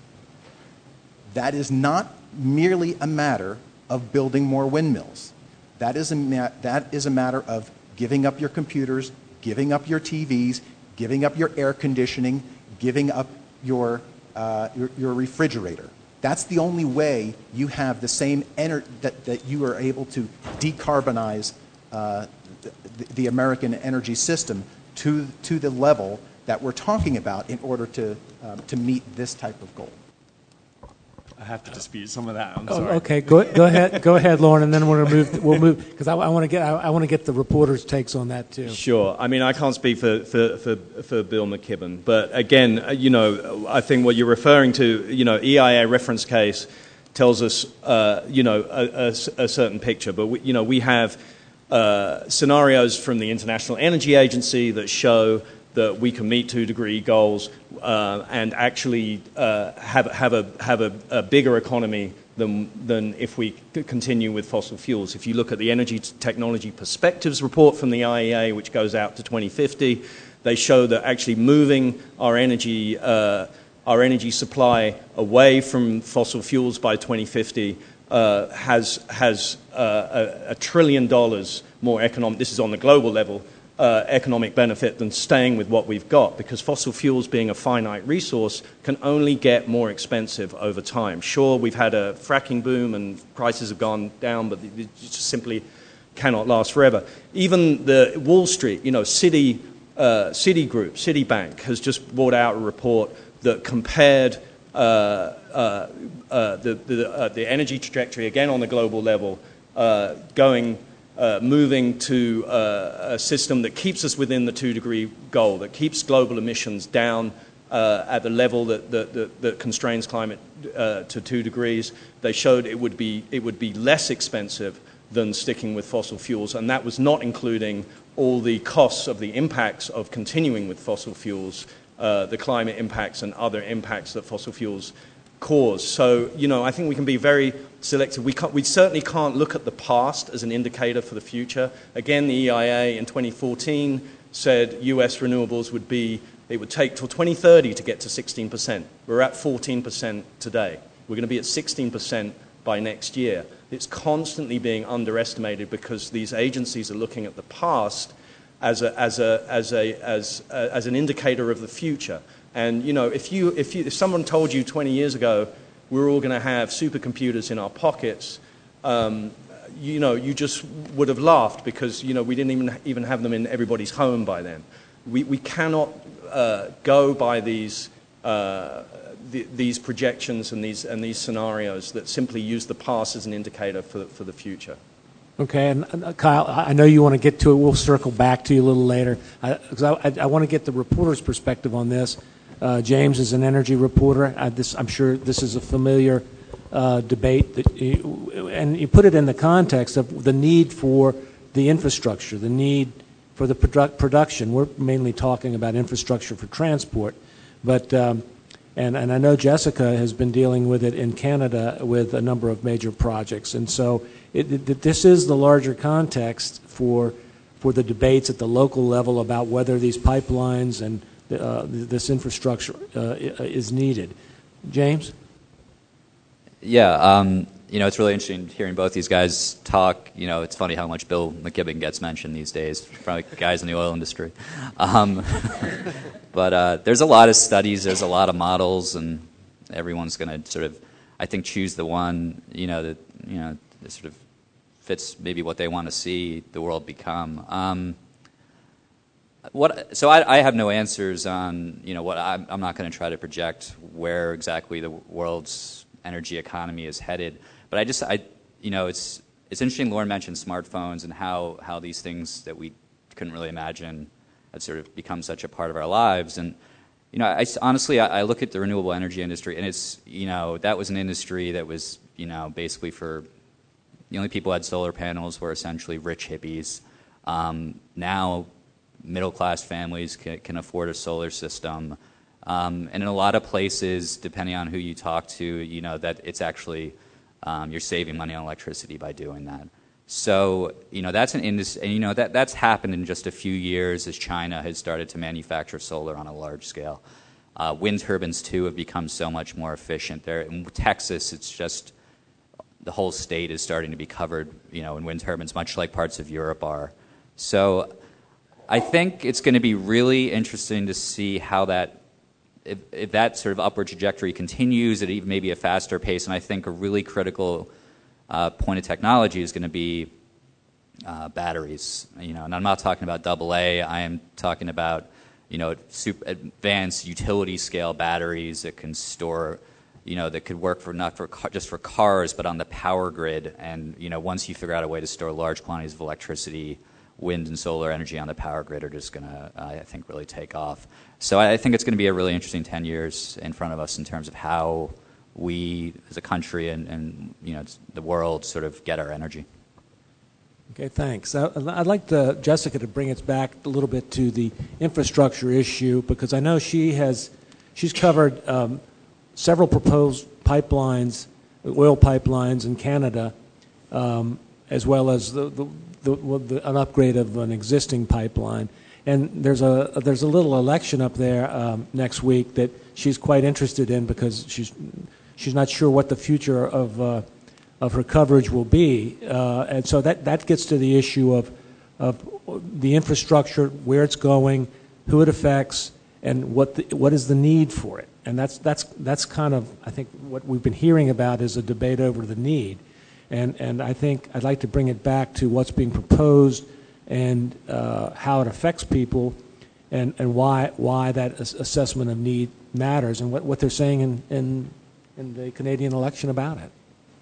That is not merely a matter of building more windmills. That is a, ma- that is a matter of giving up your computers, giving up your T Vs, giving up your air conditioning, giving up Your, uh, your your refrigerator. That's the only way you have the same ener- that that you are able to decarbonize uh, the, the American energy system to to the level that we're talking about in order to um, to meet this type of goal.
I have to dispute some of that. I'm
Oh,
sorry.
okay, go, go ahead, go ahead, Lauren, and then we're gonna move, we'll move, because I, I want to get, I, I want to get the reporters' takes on that too.
Sure. I mean, I can't speak for, for, for, for Bill McKibben, but again, uh, you know, I think what you're referring to, you know, E I A reference case tells us, uh, you know, a, a, a certain picture. But, we, you know, we have uh, scenarios from the International Energy Agency that show that we can meet two-degree goals uh, and actually uh, have, have, a, have a, a bigger economy than, than if we continue with fossil fuels. If you look at the Energy Technology Perspectives report from the I E A, which goes out to twenty fifty, they show that actually moving our energy uh, our energy supply away from fossil fuels by twenty fifty uh, has has uh, a, a trillion dollars more economic. This is on the global level. Uh, economic benefit than staying with what we've got, because fossil fuels, being a finite resource, can only get more expensive over time. Sure, we've had a fracking boom and prices have gone down, but it just simply cannot last forever. Even the Wall Street, you know, Citi, uh, Citigroup, Citibank has just brought out a report that compared uh, uh, uh, the, the, uh, the energy trajectory, again on the global level, uh, going Uh, moving to uh, a system that keeps us within the two-degree goal, that keeps global emissions down uh, at the level that, that, that, that constrains climate uh, to two degrees. They showed it would be it would be less expensive than sticking with fossil fuels, and that was not including all the costs of the impacts of continuing with fossil fuels, uh, the climate impacts and other impacts that fossil fuels cause. So, you know, I think we can be very selective. We, can't, we certainly can't look at the past as an indicator for the future. Again, the E I A in twenty fourteen said U S renewables would be, it would take till twenty thirty to get to sixteen percent. We're at fourteen percent today. We're going to be at sixteen percent by next year. It's constantly being underestimated because these agencies are looking at the past as a, as a, as a, as a, as an indicator of the future. And, you know, if, you, if, you, if someone told you twenty years ago we're all going to have supercomputers in our pockets, um, you know, you just would have laughed because, you know, we didn't even, even have them in everybody's home by then. We, we cannot uh, go by these, uh, the, these projections and these, and these scenarios that simply use the past as an indicator for, for the future.
Okay, and uh, Kyle, I know you want to get to it. We'll circle back to you a little later because I, I, I want to get the reporter's perspective on this. Uh, James is an energy reporter. I, this, I'm sure this is a familiar uh, debate, that you, and you put it in the context of the need for the infrastructure, the need for the produ- production. We're mainly talking about infrastructure for transport, but um, and, and I know Jessica has been dealing with it in Canada with a number of major projects, and so it, it, this is the larger context for for the debates at the local level about whether these pipelines and Uh, this infrastructure uh, is needed. James?
Yeah, um, you know, it's really interesting hearing both these guys talk. You know, it's funny how much Bill McKibben gets mentioned these days, probably guys in the oil industry. Um, but uh, there's a lot of studies, there's a lot of models, and everyone's going to sort of, I think, choose the one, you know, that, you know, that sort of fits maybe what they want to see the world become. Um, What, so I, I have no answers on, you know, what I'm, I'm not going to try to project where exactly the world's energy economy is headed. But I just, I, you know, it's it's interesting. Lauren mentioned smartphones and how, how these things that we couldn't really imagine had sort of become such a part of our lives. And, you know, I, honestly, I, I look at the renewable energy industry, and it's, you know, that was an industry that was, you know, basically for the only people who had solar panels were essentially rich hippies. Um, now, middle-class families can, can afford a solar system. Um, and in a lot of places, depending on who you talk to, you know, that it's actually, um, you're saving money on electricity by doing that. So, you know, that's an industry, and, you know, that, that's happened in just a few years as China has started to manufacture solar on a large scale. Uh, wind turbines, too, have become so much more efficient. There in Texas, it's just, the whole state is starting to be covered, you know, in wind turbines, much like parts of Europe are. So, I think it's going to be really interesting to see how that, if, if that sort of upward trajectory continues at even maybe a faster pace. And I think a really critical uh, point of technology is going to be uh, batteries. You know, and I'm not talking about double A. I am talking about, you know, super advanced utility scale batteries that can store, you know, that could work for not for car, just for cars, but on the power grid. And you know, once you figure out a way to store large quantities of electricity, wind and solar energy on the power grid are just going to, uh, I think, really take off. So I think it's going to be a really interesting ten years in front of us in terms of how we, as a country and, and you know, the world, sort of get our energy.
Okay, thanks. I- I'd like to, Jessica to bring us back a little bit to the infrastructure issue, because I know she has, she's covered um, several proposed pipelines, oil pipelines in Canada, um, as well as the, the, the, well, the, an upgrade of an existing pipeline. And there's a there's a little election up there um, next week that she's quite interested in, because she's she's not sure what the future of uh, of her coverage will be, uh, and so that, that gets to the issue of of the infrastructure, where it's going, who it affects, and what the, what is the need for it. And that's that's that's kind of, I think, what we've been hearing about is a debate over the need, and and I think I'd like to bring it back to what's being proposed and uh, how it affects people, and, and why why that assessment of need matters, and what, what they're saying in, in in the Canadian election about it.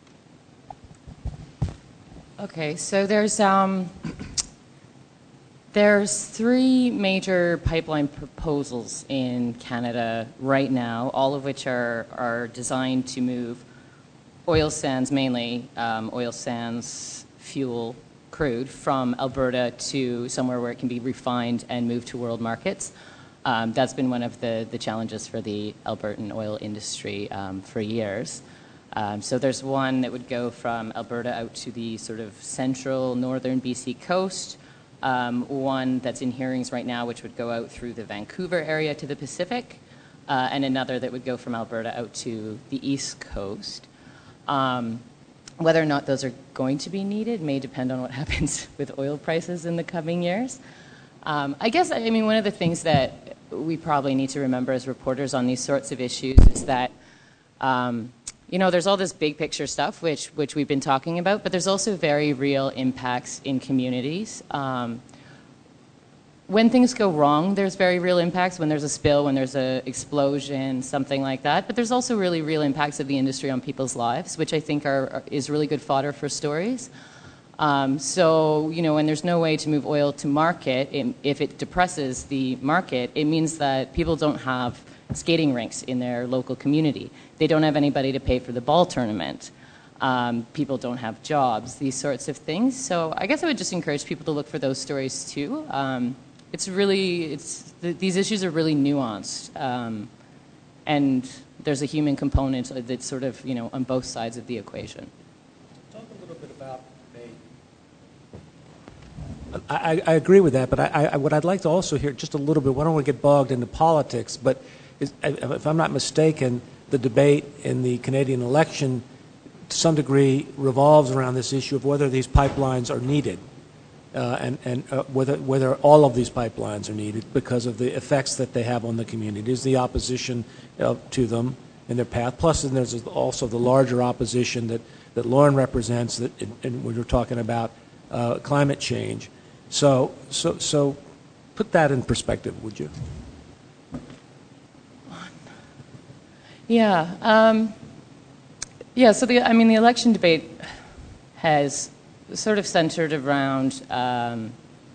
Okay, so there's um, there's three major pipeline proposals in Canada right now, all of which are are designed to move oil sands, mainly um, oil sands fuel, crude, from Alberta to somewhere where it can be refined and moved to world markets. Um, that's been one of the, the challenges for the Albertan oil industry um, for years. Um, so there's one that would go from Alberta out to the sort of central northern B C coast, um, one that's in hearings right now which would go out through the Vancouver area to the Pacific, uh, and another that would go from Alberta out to the east coast. Um, Whether or not those are going to be needed may depend on what happens with oil prices in the coming years. Um, I guess, I mean, one of the things that we probably need to remember as reporters on these sorts of issues is that, um, you know, there's all this big picture stuff, which, which we've been talking about, but there's also very real impacts in communities. Um, When things go wrong, there's very real impacts. When there's a spill, when there's an explosion, something like that. But there's also really real impacts of the industry on people's lives, which I think are, are is really good fodder for stories. Um, so, you know, when there's no way to move oil to market, it, if it depresses the market, it means that people don't have skating rinks in their local community. They don't have anybody to pay for the ball tournament. Um, people don't have jobs, these sorts of things. So I guess I would just encourage people to look for those stories too. Um, It's really, it's, th these issues are really nuanced, um, and there's a human component that's sort of, you know, on both sides of the equation.
Talk a little bit about I, I, I agree with that, but I, I, what I'd like to also hear just a little bit, I don't want to get bogged into politics, but is, if I'm not mistaken, the debate in the Canadian election to some degree revolves around this issue of whether these pipelines are needed. Uh, and, and uh, whether, whether all of these pipelines are needed because of the effects that they have on the communities, the opposition uh, to them in their path. Plus, then there's also the larger opposition that, that Lauren represents, that, and we were talking about uh, climate change. So, so, so put that in perspective, would you?
Yeah. Um, yeah, so the, I mean, the election debate has sort of centered around, um,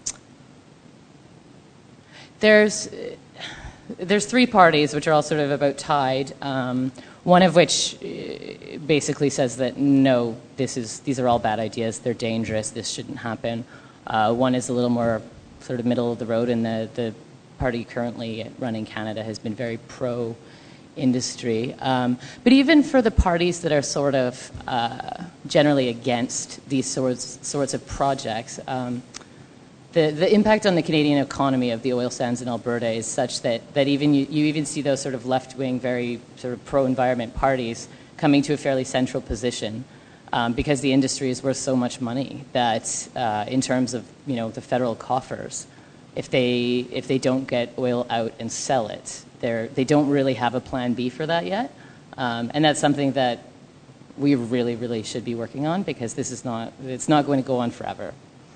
there's, there's three parties which are all sort of about tied, um, one of which basically says that no, this is, these are all bad ideas, they're dangerous, this shouldn't happen. Uh, one is a little more sort of middle of the road, and the, the party currently running Canada has been very pro industry. Um, but even for the parties that are sort of uh, generally against these sorts, sorts of projects, um, the, the impact on the Canadian economy of the oil sands in Alberta is such that, that even you, you even see those sort of left-wing, very sort of pro-environment parties coming to a fairly central position um, because the industry is worth so much money that uh, in terms of, you know, the federal coffers, if they, if they don't get oil out and sell it, They're, they don't really have a plan B for that yet. Um, and that's something that we really, really should be working on, because this is not, it's not going to go on forever.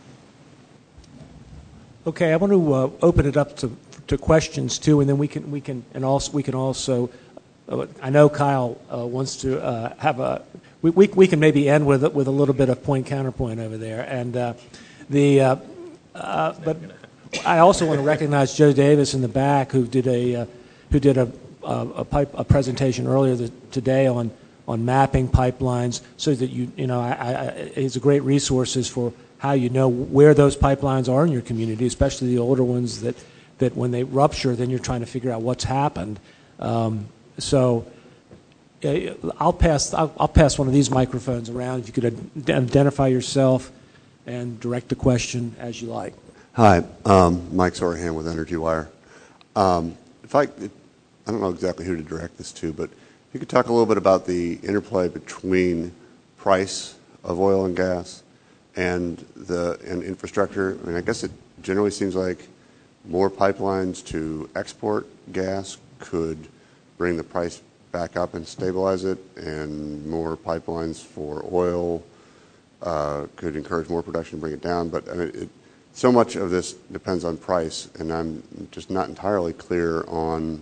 Okay, I want to uh, open it up to, to questions too, and then we can, we can, and also, we can also uh, I know Kyle uh, wants to uh, have a. We, we we can maybe end with with a little bit of point counterpoint over there, and uh, the. Uh, uh, but I also want to recognize Joe Davis in the back, who did a uh, who did a a, a, pipe, a presentation earlier the, today on on mapping pipelines, so that you you know I, I, it's a great resources for how you know where those pipelines are in your community, especially the older ones that, that when they rupture, then you're trying to figure out what's happened. Um, so uh, I'll pass I'll, I'll pass one of these microphones around. If you could ad- identify yourself and direct the question as you like.
Hi, um, Mike Sorahan with Energy Wire. Um, if I, I don't know exactly who to direct this to, but if you could talk a little bit about the interplay between price of oil and gas and the and infrastructure. I mean, I guess it generally seems like more pipelines to export gas could bring the price back up and stabilize it, and more pipelines for oil uh, could encourage more production and bring it down. But I mean, it, so much of this depends on price, and I'm just not entirely clear on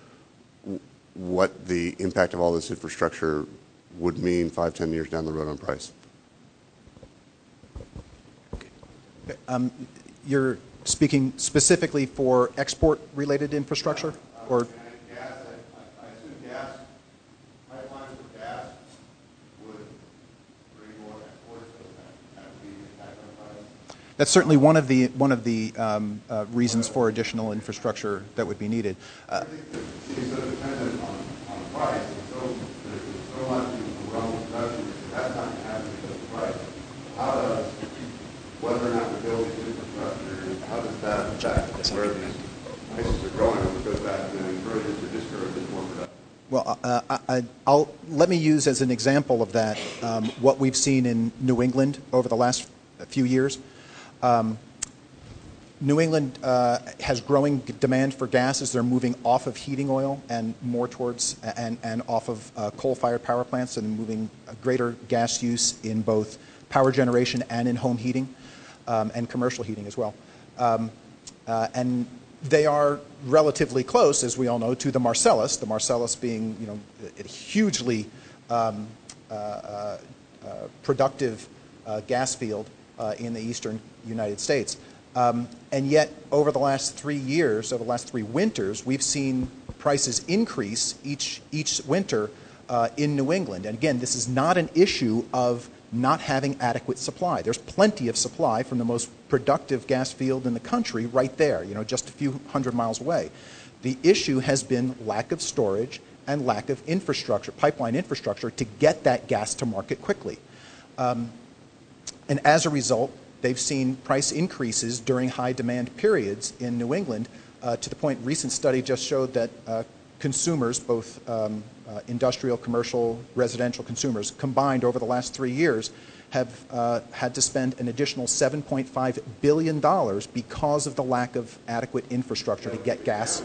what the impact of all this infrastructure would mean five, ten years down the road on price.
Um, you're speaking specifically for export-related infrastructure, or?
Gas, I, I assume gas, pipelines for gas would bring more exports, so that, that would be an impact on price.
That's certainly one of the one of the um, uh, reasons for additional infrastructure that would be needed. Uh,
I think that it's so dependent on, on price, and so there's so much in the realm of production, that's not going to happen because of price. How does, whether or not we build these infrastructure, how does that affect where these prices are going? Because that then encourages or discourages more production.
Well, uh, I, I'll let me use as an example of that um, what we've seen in New England over the last few years. Um, New England uh, has growing demand for gas as they're moving off of heating oil and more towards and, and off of uh, coal-fired power plants, and moving a greater gas use in both power generation and in home heating um, and commercial heating as well. Um, uh, and they are relatively close, as we all know, to the Marcellus. The Marcellus being, you know, a hugely um, uh, uh, uh, productive uh, gas field uh, in the eastern United States. Um, and yet, over the last three years, over the last three winters, we've seen prices increase each each winter uh, in New England. And again, this is not an issue of not having adequate supply. There's plenty of supply from the most productive gas field in the country right there, you know, just a few hundred miles away. The issue has been lack of storage and lack of infrastructure, pipeline infrastructure, to get that gas to market quickly. Um, and as a result, they've seen price increases during high demand periods in New England uh, to the point recent study just showed that uh, consumers, both um, uh, industrial, commercial, residential consumers, combined over the last three years have uh, had to spend an additional seven point five billion dollars because of the lack of adequate infrastructure to get gas.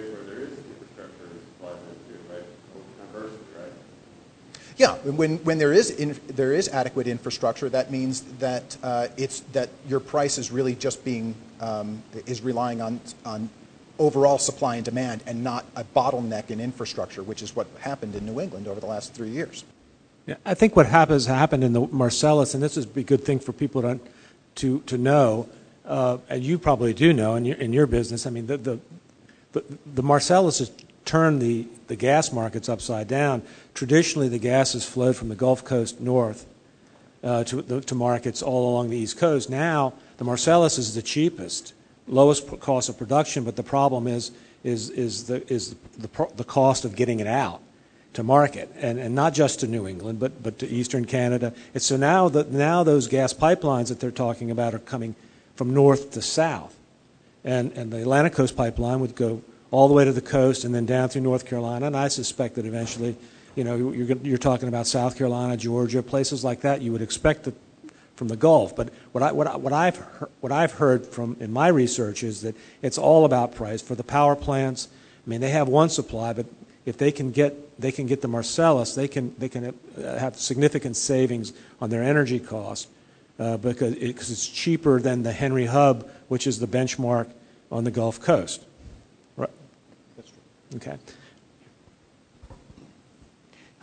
Yeah, when when there is in, there is adequate infrastructure, that means that uh, it's that your price is really just being um, is relying on on overall supply and demand, and not a bottleneck in infrastructure, which is what happened in New England over the last three years.
Yeah, I think what happens happened in the Marcellus, and this is a good thing for people to to to know, uh, and you probably do know in your in your business. I mean, the the the, the Marcellus has turned the the gas markets upside down. Traditionally, the gas has flowed from the Gulf Coast north uh, to, the, to markets all along the East Coast. Now, the Marcellus is the cheapest, lowest cost of production, but the problem is is is the is the, the cost of getting it out to market, and, and not just to New England, but but to Eastern Canada. And so now that now those gas pipelines that they're talking about are coming from north to south, and and the Atlantic Coast pipeline would go all the way to the coast and then down through North Carolina, and I suspect that eventually, you know, you're, you're talking about South Carolina, Georgia, places like that. You would expect that from the Gulf. But what, I, what, I, what, I've heard, what I've heard from in my research is that it's all about price. For the power plants, I mean, they have one supply, but if they can get they can get the Marcellus, they can they can have significant savings on their energy costs uh, because it, because it's cheaper than the Henry Hub, which is the benchmark on the Gulf Coast. Right. That's true. Okay.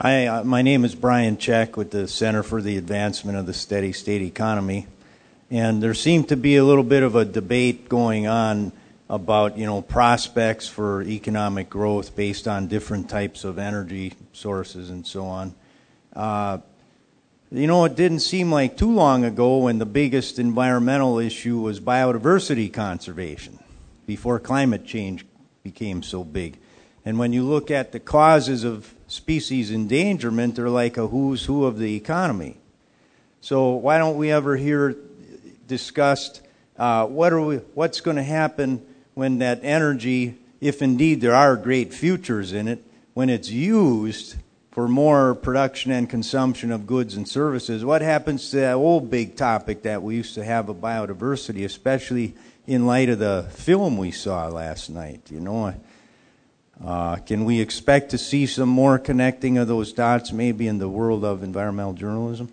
Hi, uh, my name is Brian Check with the Center for the Advancement of the Steady State Economy. And there seemed to be a little bit of a debate going on about, you know, prospects for economic growth based on different types of energy sources and so on. Uh, you know, it didn't seem like too long ago when the biggest environmental issue was biodiversity conservation, before climate change became so big. And when you look at the causes of species endangerment, they're like a who's who of the economy. So why don't we ever hear discussed uh, what are we, what's going to happen when that energy, if indeed there are great futures in it, when it's used for more production and consumption of goods and services, what happens to that old big topic that we used to have of biodiversity, especially in light of the film we saw last night? You know, uh, can we expect to see some more connecting of those dots maybe in the world of environmental journalism?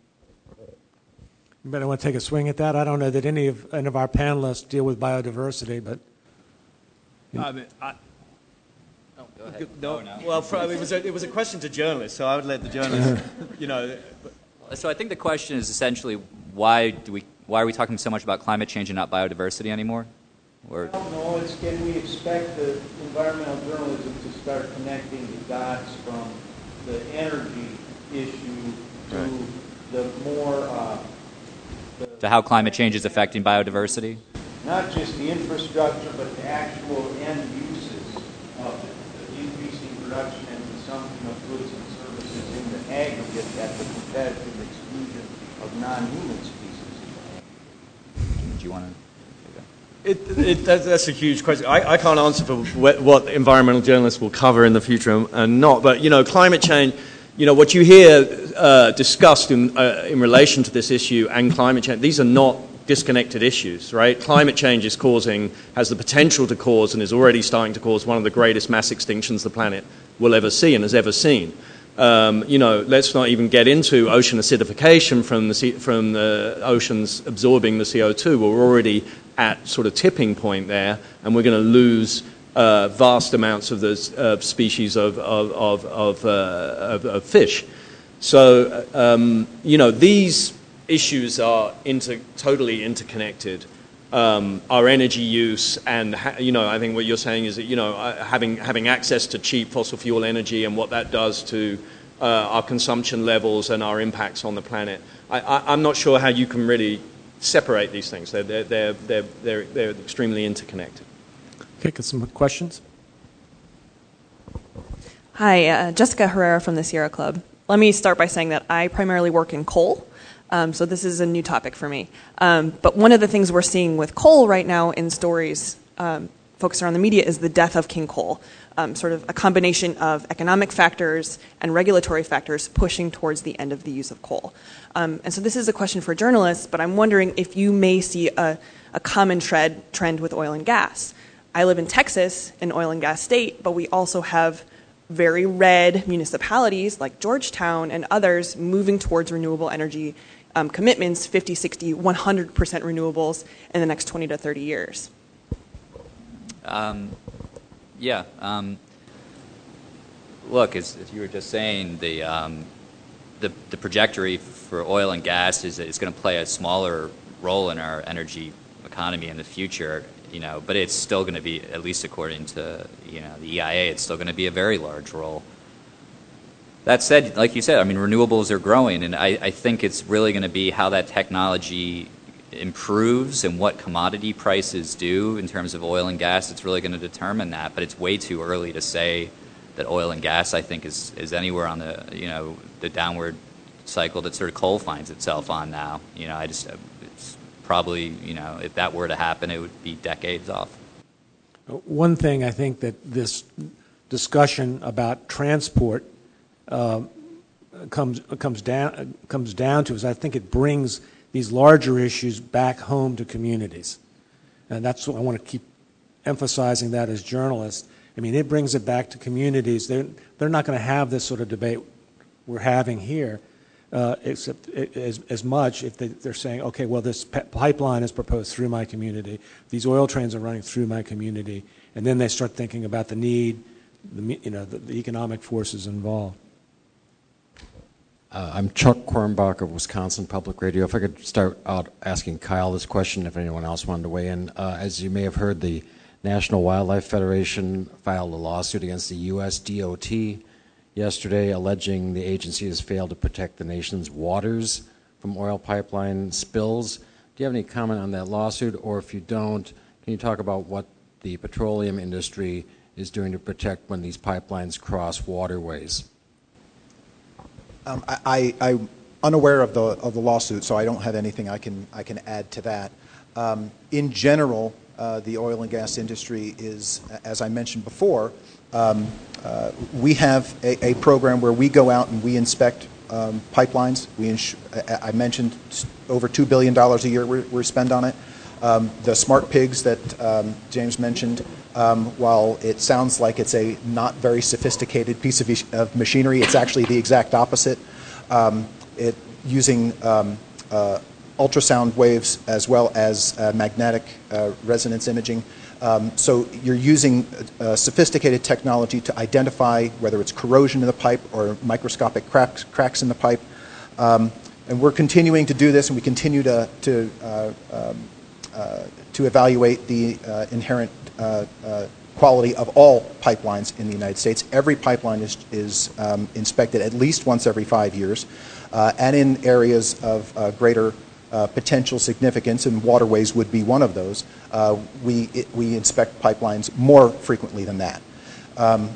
You better want to take a swing at that. I don't know that any of, any of our panelists deal with biodiversity, but...
I mean, I,
Oh, go ahead.
no,
Oh, no.
well, for, I mean, it, was a, it was a question to journalists, so I would let the journalists, you know.
So I think the question is essentially why do we why are we talking so much about climate change and not biodiversity anymore? Or
I don't know. It's, can we expect the environmental journalism to start connecting the dots from the energy issue to
Right.
the more, uh, the,
to how climate change is affecting biodiversity?
not just the infrastructure, but the actual end uses of it, the increasing production and consumption of goods and services in the aggregate at the competitive exclusion of non-human species?
Do you want to?
It, it, that's, that's a huge question. I, I can't answer for what, what environmental journalists will cover in the future and, and not. But, you know, climate change, you know, what you hear uh, discussed in, uh, in relation to this issue and climate change, these are not disconnected issues, right? Climate change is causing, has the potential to cause, and is already starting to cause one of the greatest mass extinctions the planet will ever see and has ever seen. Um, you know, let's not even get into ocean acidification from the, C, from the oceans absorbing the C O two. We're already at sort of tipping point there, and we're going to lose uh, vast amounts of the uh, species of, of, of, of, uh, of, of fish. So, um, you know, these issues are inter totally interconnected. Um, our energy use and, ha you know, I think what you're saying is that, you know, uh, having, having access to cheap fossil fuel energy and what that does to uh, our consumption levels and our impacts on the planet. I, I, I'm not sure how you can really separate these things. They're, they're, they're, they're, they're, they're extremely interconnected.
Okay, got some questions?
Hi, uh, Jessica Herrera from the Sierra Club. Let me start by saying that I primarily work in coal. Um, so this is a new topic for me. Um, but one of the things we're seeing with coal right now in stories um, focused around the media is the death of King Coal, um, sort of a combination of economic factors and regulatory factors pushing towards the end of the use of coal. Um, and so this is a question for journalists, but I'm wondering if you may see a, a common trend, trend with oil and gas. I live in Texas, an oil and gas state, but we also have very red municipalities like Georgetown and others moving towards renewable energy Um, commitments, fifty, sixty, one hundred percent renewables in the next twenty to thirty years?
Um, yeah. Um, look, as, as you were just saying, the, um, the the trajectory for oil and gas is is going to play a smaller role in our energy economy in the future. You know, but it's still going to be, at least according to you know the E I A, it's still going to be a very large role. That said, like you said, I mean, renewables are growing, and I, I think it's really going to be how that technology improves and what commodity prices do in terms of oil and gas. It's really going to determine that, but it's way too early to say that oil and gas, I think, is, is anywhere on the, you know, the downward cycle that sort of coal finds itself on now. You know, I just, it's probably, you know, if that were to happen, it would be decades off.
One thing I think that this discussion about transport Uh, comes comes down comes down to is I think it brings these larger issues back home to communities, and that's what I want to keep emphasizing that as journalists. I mean, it brings it back to communities. They're they're not going to have this sort of debate we're having here, uh, except as as much if they, they're saying, okay, well, this pipeline is proposed through my community. These oil trains are running through my community, and then they start thinking about the need, the you know, the, the economic forces involved.
Uh, I'm Chuck Kornbach of Wisconsin Public Radio. If I could start out asking Kyle this question, if anyone else wanted to weigh in. Uh, as you may have heard, the National Wildlife Federation filed a lawsuit against the U S D O T yesterday, alleging the agency has failed to protect the nation's waters from oil pipeline spills. Do you have any comment on that lawsuit? Or if you don't, can you talk about what the petroleum industry is doing to protect when these pipelines cross waterways?
Um, I, I, I'm unaware of the of the lawsuit, so I don't have anything I can I can add to that. Um, in general, uh, the oil and gas industry is, as I mentioned before, um, uh, we have a, a program where we go out and we inspect um, pipelines. We ins- I, I mentioned over two billion dollars a year we're, we're spend on it. Um, the smart pigs that um, James mentioned, um, while it sounds like it's a not very sophisticated piece of, of machinery, it's actually the exact opposite. Um, it using um, uh, ultrasound waves as well as uh, magnetic uh, resonance imaging. Um, so you're using uh, sophisticated technology to identify whether it's corrosion in the pipe or microscopic cracks, cracks in the pipe. Um, and we're continuing to do this, and we continue to, to uh, um, Uh, to evaluate the uh, inherent uh, uh, quality of all pipelines in the United States. Every pipeline is, is um, inspected at least once every five years, uh, and in areas of uh, greater uh, potential significance, and waterways would be one of those, uh, we, it, we inspect pipelines more frequently than that. Um,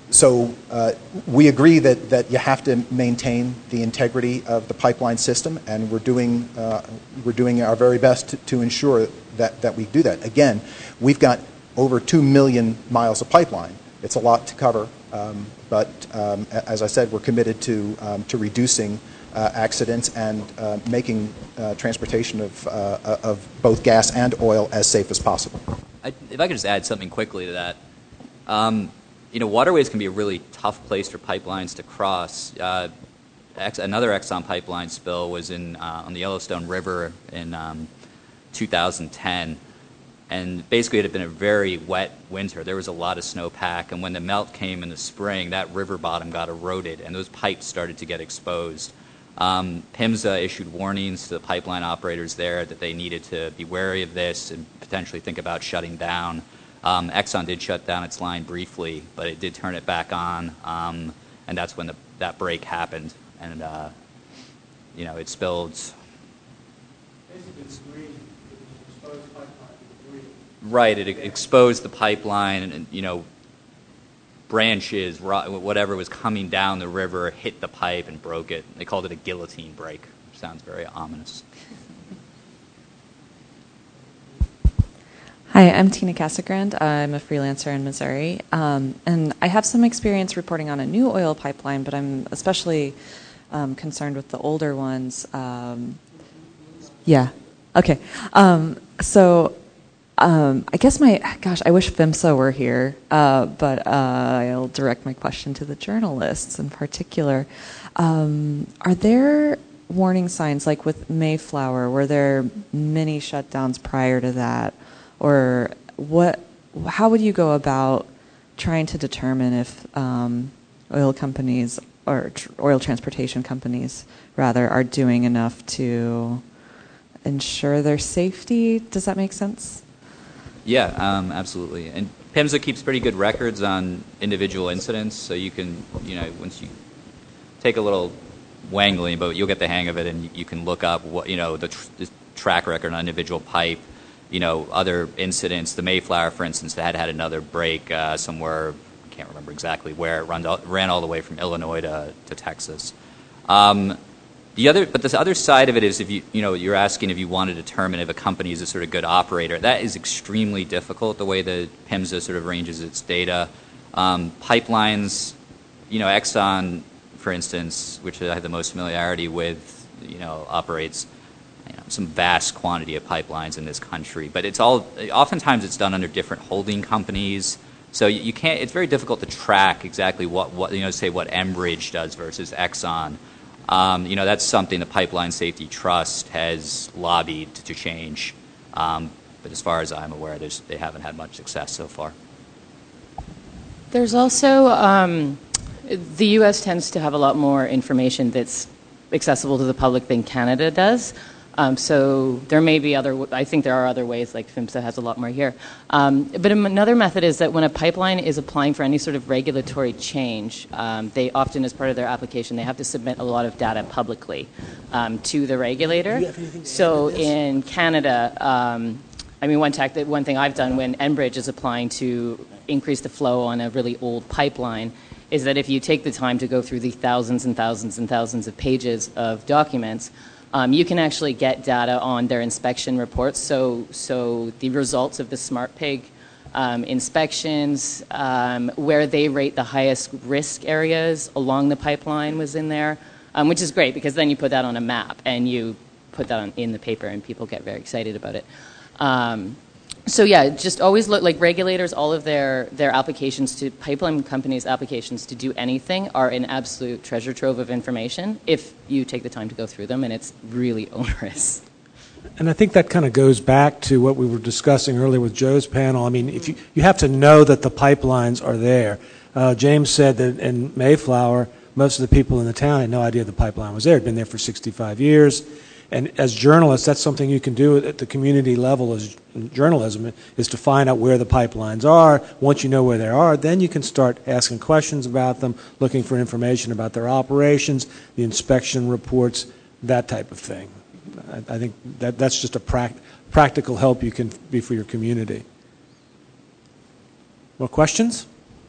So uh, we agree that, that you have to maintain the integrity of the pipeline system, and we're doing, uh, we're doing our very best to, to ensure that, that we do that. Again, we've got over two million miles of pipeline. It's a lot to cover, um, but um, as I said, we're committed to, um, to reducing uh, accidents and uh, making uh, transportation of, uh, of both gas and oil as safe as possible.
I, if I could just add something quickly to that. Um, You know, waterways can be a really tough place for pipelines to cross. Uh, Ex- another Exxon pipeline spill was in uh, on the Yellowstone River in um, two thousand ten, and basically it had been a very wet winter. There was a lot of snowpack, and when the melt came in the spring, that river bottom got eroded, and those pipes started to get exposed. Um, PHMSA issued warnings to the pipeline operators there that they needed to be wary of this and potentially think about shutting down. Um, Exxon did shut down its line briefly, but it did turn it back on, um, and that's when the, that break happened, and uh, you know it spilled.
Basically, it's green. It exposed pipeline to green.
Right, it exposed the pipeline, and you know branches, whatever was coming down the river, hit the pipe and broke it. They called it a guillotine break. Sounds very ominous.
Hi, I'm Tina Casagrande. I'm a freelancer in Missouri, um, and I have some experience reporting on a new oil pipeline, but I'm especially um, concerned with the older ones. Um, yeah, okay. Um, so um, I guess my, gosh, I wish PHMSA were here, uh, but uh, I'll direct my question to the journalists in particular. Um, are there warning signs, like with Mayflower, were there many shutdowns prior to that? Or what? How would you go about trying to determine if um, oil companies or tr- oil transportation companies, rather, are doing enough to ensure their safety? Does that make sense?
Yeah, um, absolutely. And PHMSA keeps pretty good records on individual incidents, so you can, you know, once you take a little wangling, but you'll get the hang of it, and you, you can look up what, you know, the, tr- the track record on individual pipe. You know, other incidents, the Mayflower, for instance, that had had another break uh, somewhere, I can't remember exactly where, it run all, ran all the way from Illinois to, to Texas. Um, the other, but the other side of it is if you, you know, you're asking if you want to determine if a company is a sort of good operator. That is extremely difficult, the way the PHMSA sort of ranges its data. Um, pipelines, you know, Exxon, for instance, which I have the most familiarity with, you know, operates You know, some vast quantity of pipelines in this country, but it's all oftentimes it's done under different holding companies, so you, you can't. It's very difficult to track exactly what, what you know, say what Enbridge does versus Exxon. Um, you know, that's something the Pipeline Safety Trust has lobbied to, to change, um, but as far as I'm aware, there's, they haven't had much success so far.
There's also um, the U S tends to have a lot more information that's accessible to the public than Canada does. Um, so there may be other, I think there are other ways, like PHMSA has a lot more here. Um, but another method is that when a pipeline is applying for any sort of regulatory change, um, they often, as part of their application, they have to submit a lot of data publicly um, to the regulator. So in Canada, um, I mean, one, tactic, one thing I've done when Enbridge is applying to increase the flow on a really old pipeline is that if you take the time to go through the thousands and thousands and thousands of pages of documents, Um, you can actually get data on their inspection reports. So, so the results of the SmartPig um, inspections, um, where they rate the highest risk areas along the pipeline was in there, um, which is great because then you put that on a map and you put that on, in the paper and people get very excited about it. Um, So yeah, just always look like regulators, all of their, their applications to pipeline companies' applications to do anything are an absolute treasure trove of information if you take the time to go through them, and it's really onerous.
And I think that kind of goes back to what we were discussing earlier with Joe's panel. I mean, if you, you have to know that the pipelines are there. Uh, James said that in Mayflower, most of the people in the town had no idea the pipeline was there. It had been there for sixty-five years. And as journalists, that's something you can do at the community level as journalism, is to find out where the pipelines are. Once you know where they are, then you can start asking questions about them, looking for information about their operations, the inspection reports, that type of thing. I, I think that that's just a prac practical help you can be for your community. More questions?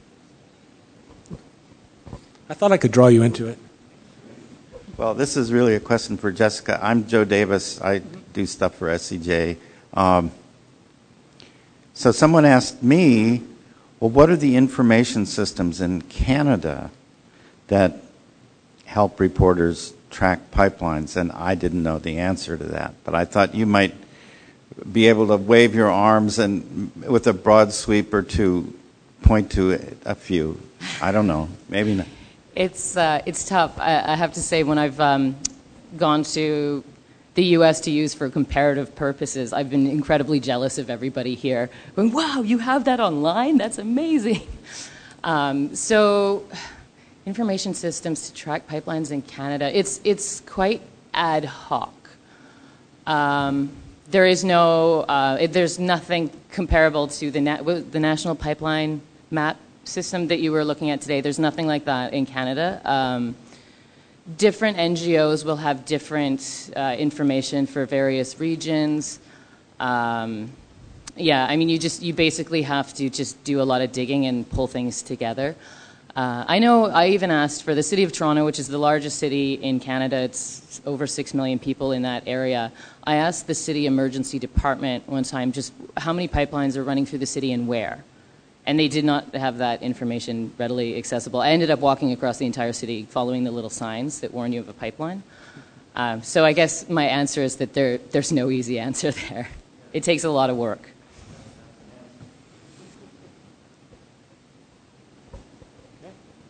I thought I could draw you into it.
Well, this is really a question for Jessica. I'm Joe Davis. I do stuff for S C J. Um, so someone asked me, well, what are the information systems in Canada that help reporters track pipelines? And I didn't know the answer to that. But I thought you might be able to wave your arms and with a broad sweep or two point to a few. I don't know. Maybe not.
It's uh, it's tough. I, I have to say, when I've um, gone to the U S to use for comparative purposes, I've been incredibly jealous of everybody here. Going, wow, you have that online? That's amazing. Um, so, information systems to track pipelines in Canada. It's it's quite ad hoc. Um, there is no. Uh, it, there's nothing comparable to the na the National Pipeline Map system that you were looking at today. There's nothing like that in Canada. Um, different N G Os will have different uh, information for various regions. Um, yeah, I mean, you just you basically have to just do a lot of digging and pull things together. Uh, I know I even asked for the City of Toronto, which is the largest city in Canada. It's over six million people in that area. I asked the city emergency department one time just how many pipelines are running through the city and where. And they did not have that information readily accessible. I ended up walking across the entire city following the little signs that warn you of a pipeline. Um, so I guess my answer is that there, there's no easy answer there. It takes a lot of work.
Okay.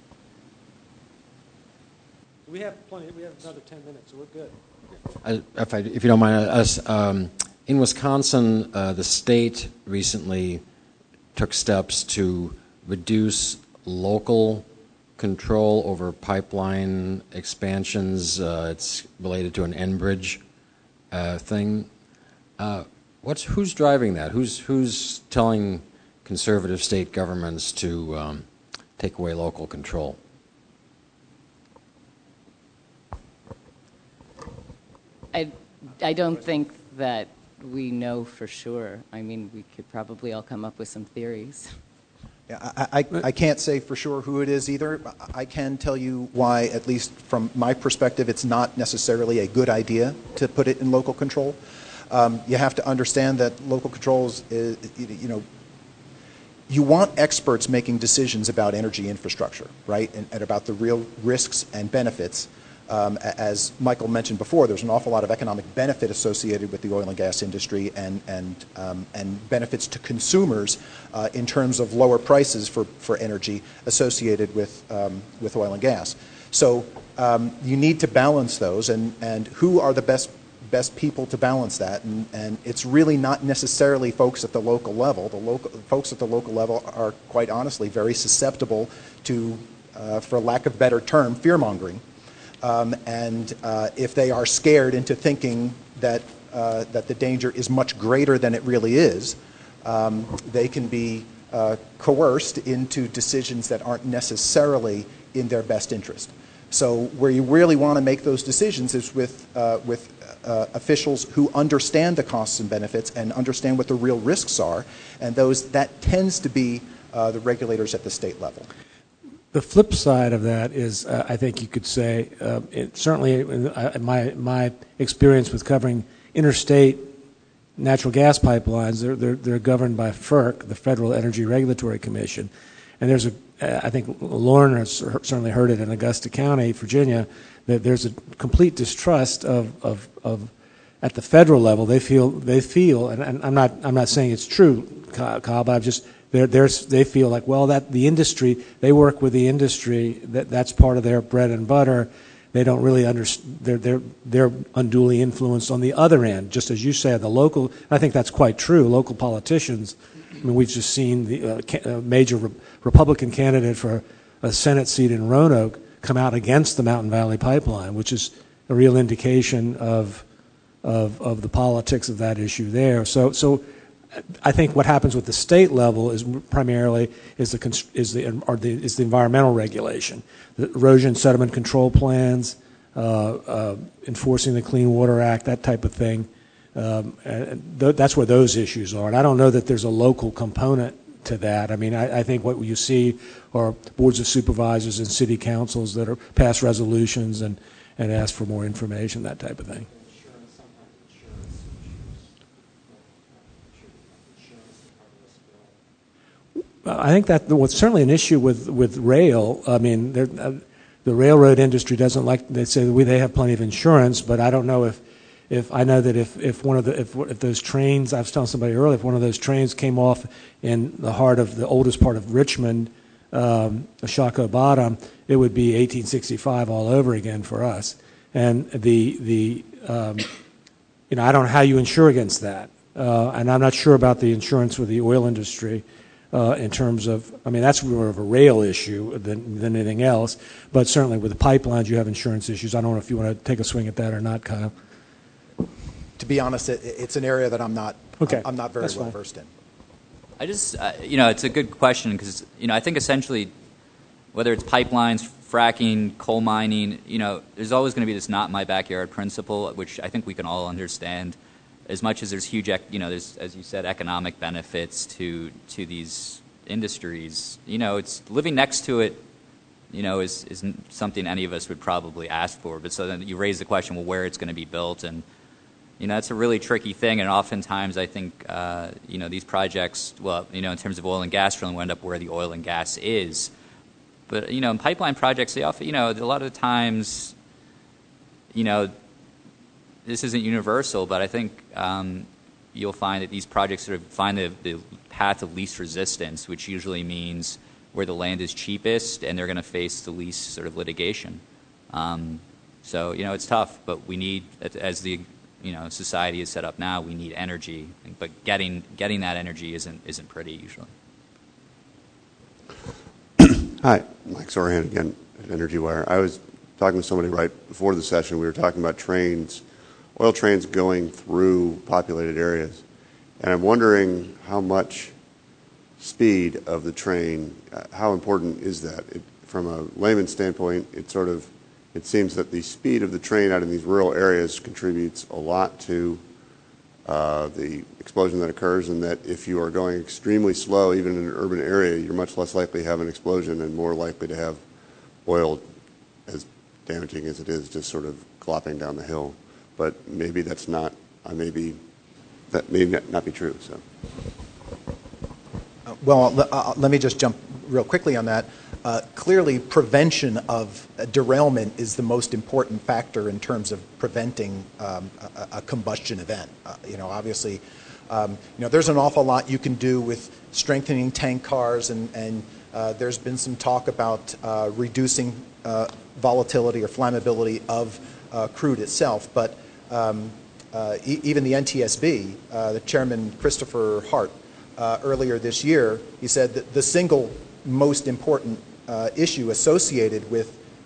We have plenty. We have another ten minutes, so we're good.
I, if, I, if you don't mind, us um, in Wisconsin, uh, the state recently took steps to reduce local control over pipeline expansions. Uh, it's related to an Enbridge uh, thing. Uh, what's who's driving that? Who's who's telling conservative state governments to um, take away local control?
I I don't think that we know for sure. I mean, we could probably all come up with some theories.
Yeah, I, I, I can't say for sure who it is either. I can tell you why, at least from my perspective, it's not necessarily a good idea to put it in local control. Um, you have to understand that local controls, is, you know, you want experts making decisions about energy infrastructure, right, and, and about the real risks and benefits. Um, as Michael mentioned before, there's an awful lot of economic benefit associated with the oil and gas industry, and and um, and benefits to consumers uh, in terms of lower prices for for energy associated with um, with oil and gas. So um, you need to balance those, and and who are the best best people to balance that? And and it's really not necessarily folks at the local level. The local folks at the local level are, quite honestly, very susceptible to, uh, for lack of better term, fear mongering. um, and uh, if they are scared into thinking that, uh, that the danger is much greater than it really is, um, they can be uh, coerced into decisions that aren't necessarily in their best interest. So where you really want to make those decisions is with, uh, with uh, officials who understand the costs and benefits and understand what the real risks are, and those that tends to be uh, the regulators at the state level.
The flip side of that is, uh, I think you could say, uh, it, certainly in uh, my, my experience with covering interstate natural gas pipelines, they're, they're, they're governed by FERC, the Federal Energy Regulatory Commission. And there's a, I think Lauren has certainly heard it in Augusta County, Virginia, that there's a complete distrust of, of, of at the federal level. They feel, they feel, and, and I'm not, I'm not saying it's true, Kyle, but I'm just, they're, they're, they feel like, well, that the industry, they work with the industry, that that's part of their bread and butter. They don't really understand, they're, they're, they're unduly influenced on the other end, just as you said, the local, I think that's quite true, local politicians. I mean, we've just seen the uh, ca- uh, major re- Republican candidate for a Senate seat in Roanoke come out against the Mountain Valley Pipeline, which is a real indication of, of, of the politics of that issue there. So, so I think what happens with the state level is primarily is the const- is the or the is the environmental regulation, the erosion sediment control plans, uh, uh, enforcing the Clean Water Act, that type of thing. Um, and th- that's where those issues are. And I don't know that there's a local component to that. I mean, I, I think what you see are boards of supervisors and city councils that are pass resolutions and, and ask for more information, that type of thing. I think that what's certainly an issue with, with rail. I mean, uh, the railroad industry doesn't like, they say we, they have plenty of insurance, but I don't know if If I know that if, if one of the if, if those trains, I was telling somebody earlier, if one of those trains came off in the heart of the oldest part of Richmond, um, Shockoe Bottom, it would be eighteen sixty-five all over again for us. And the the um, you know, I don't know how you insure against that, uh, and I'm not sure about the insurance with the oil industry. Uh, in terms of, I mean, that's more of a rail issue than, than anything else. But certainly with the pipelines, you have insurance issues. I don't know if you want to take a swing at that or not, Kyle.
To be honest, it, it's an area that I'm not.
Okay.
I'm not very
That's
well
fine.
versed in.
I just, uh, you know, it's a good question because, you know, I think essentially whether it's pipelines, fracking, coal mining, you know, there's always going to be this not my backyard principle, which I think we can all understand. As much as there's huge, you know, there's, as you said, economic benefits to to these industries, you know, it's living next to it, you know, is, is something any of us would probably ask for. But so then you raise the question, well, where it's going to be built, and you know, it's a really tricky thing, and oftentimes I think, uh, you know, these projects, well, you know, in terms of oil and gas drilling, will end up where the oil and gas is. But, you know, in pipeline projects, they often, you know, a lot of the times, you know, this isn't universal, but I think um, you'll find that these projects sort of find the, the path of least resistance, which usually means where the land is cheapest and they're going to face the least sort of litigation. Um, so, you know, it's tough, but we need, as the you know, society is set up now, we need energy, but getting getting that energy isn't isn't pretty usually.
Hi, Mike Sorahan again at Energy Wire. I was talking with somebody right before the session. We were talking about trains, oil trains going through populated areas, and I'm wondering how much speed of the train, uh, how important is that? It, from a layman's standpoint, it sort of It seems that the speed of the train out in these rural areas contributes a lot to uh, the explosion that occurs, and that if you are going extremely slow, even in an urban area, you're much less likely to have an explosion and more likely to have oil, as damaging as it is, just sort of glopping down the hill. But maybe that's not, uh, maybe that may not be true. So,
uh, well, uh, let me just jump real quickly on that. Uh, clearly, prevention of uh, derailment is the most important factor in terms of preventing um, a, a combustion event. Uh, you know, obviously, um, you know, there's an awful lot you can do with strengthening tank cars, and, and uh, there's been some talk about uh, reducing uh, volatility or flammability of uh, crude itself. But um, uh, e- even the N T S B, uh, the chairman Christopher Hart, uh, earlier this year, he said that the single most important Uh, issue associated with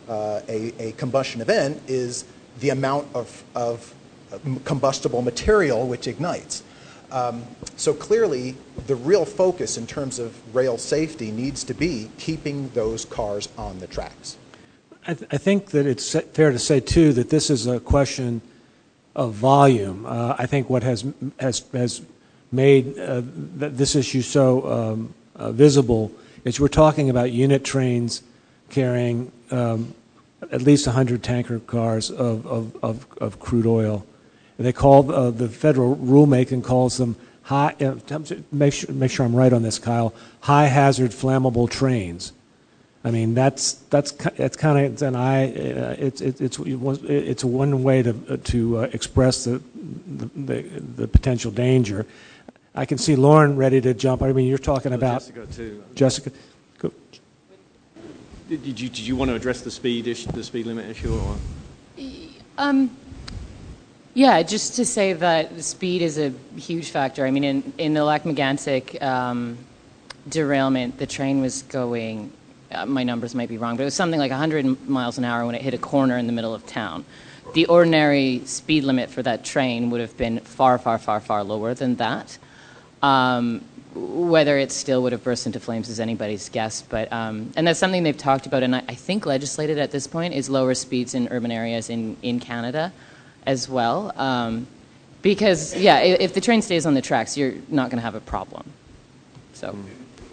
uh, a, a combustion event is the amount of, of combustible material which ignites. Um, so clearly, the real focus in terms of rail safety needs to be keeping those cars on the tracks.
I, th- I think that it's fair to say, too, that this is a question of volume. Uh, I think what has has has made uh, th- this issue so um, uh, visible is we're talking about unit trains carrying um, at least one hundred tanker cars of, of, of, of crude oil. And they call, uh, the federal rulemaking calls them high, uh, make sure, make sure I'm right on this, Kyle, high hazard flammable trains. I mean, that's, that's, that's kind of, an I, uh, it's, it's, it's, it's one way to, to uh, express the, the, the potential danger. I can see Lauren ready to jump. I mean, you're talking about
Jessica too.
Jessica. Go.
Did you did you want to address the speed issue, the speed limit issue, or?
Um, yeah, just to say that speed is a huge factor. I mean, in in the Lac-Mégantic um, derailment, the train was going. Uh, my numbers might be wrong, but it was something like one hundred miles an hour when it hit a corner in the middle of town. The ordinary speed limit for that train would have been far, far, far, far lower than that. Um, whether it still would have burst into flames is anybody's guess, but um, and that's something they've talked about, and I, I think legislated at this point, is lower speeds in urban areas in, in Canada as well. Um, because, yeah, if, if the train stays on the tracks, you're not going to have a problem. So. Mm.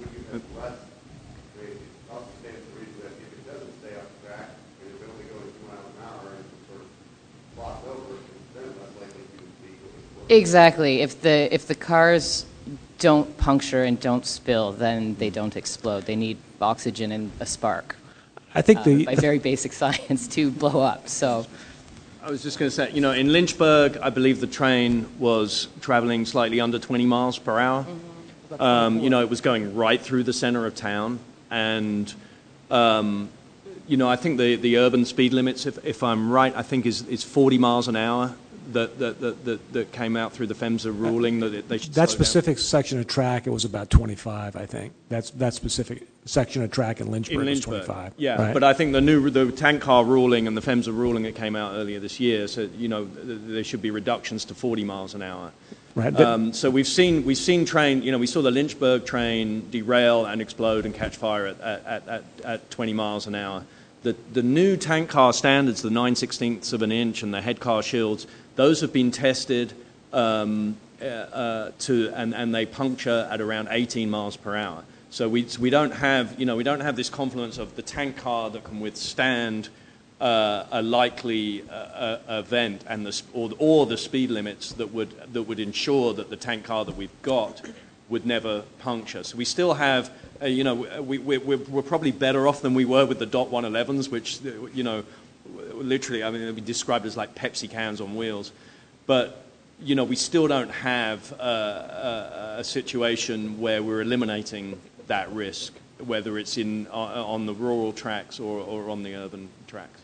Exactly. If the if the cars don't puncture and don't spill, then they don't explode. They need oxygen and a spark.
I think the
uh, by very basic science to blow up. So.
I was just going to say, you know, in Lynchburg, I believe the train was traveling slightly under twenty miles per hour. Mm-hmm. Um, you know, it was going right through the center of town, and um, you know, I think the the urban speed limits, if if I'm right, I think is is forty miles an hour. That, that, that, that, that came out through the PHMSA ruling that it, they should
that
slow
specific
down.
section of track, it was about twenty-five, I think. That's that specific section of track in Lynchburg,
in
was
Lynchburg,
twenty-five.
yeah.
Right?
But I think the new the tank car ruling and the PHMSA ruling that came out earlier this year said, you know, th- there should be reductions to forty miles an hour.
Right.
Um, so we've seen we've seen train, you know, we saw the Lynchburg train derail and explode and catch fire at at, at, at twenty miles an hour. The the new tank car standards, the nine sixteenths of an inch and the head car shields, those have been tested um, uh, uh, to, and, and they puncture at around eighteen miles per hour. So we we don't have, you know, we don't have this confluence of the tank car that can withstand uh, a likely uh, uh, event and the or, or the speed limits that would that would ensure that the tank car that we've got would never puncture. So we still have, uh, you know, we, we we're, we're probably better off than we were with the DOT one elevens, which, you know, literally, I mean, they'd be described as like Pepsi cans on wheels. But, you know, we still don't have uh, a, a situation where we're eliminating that risk, whether it's in uh, on the rural tracks or, or on the urban tracks.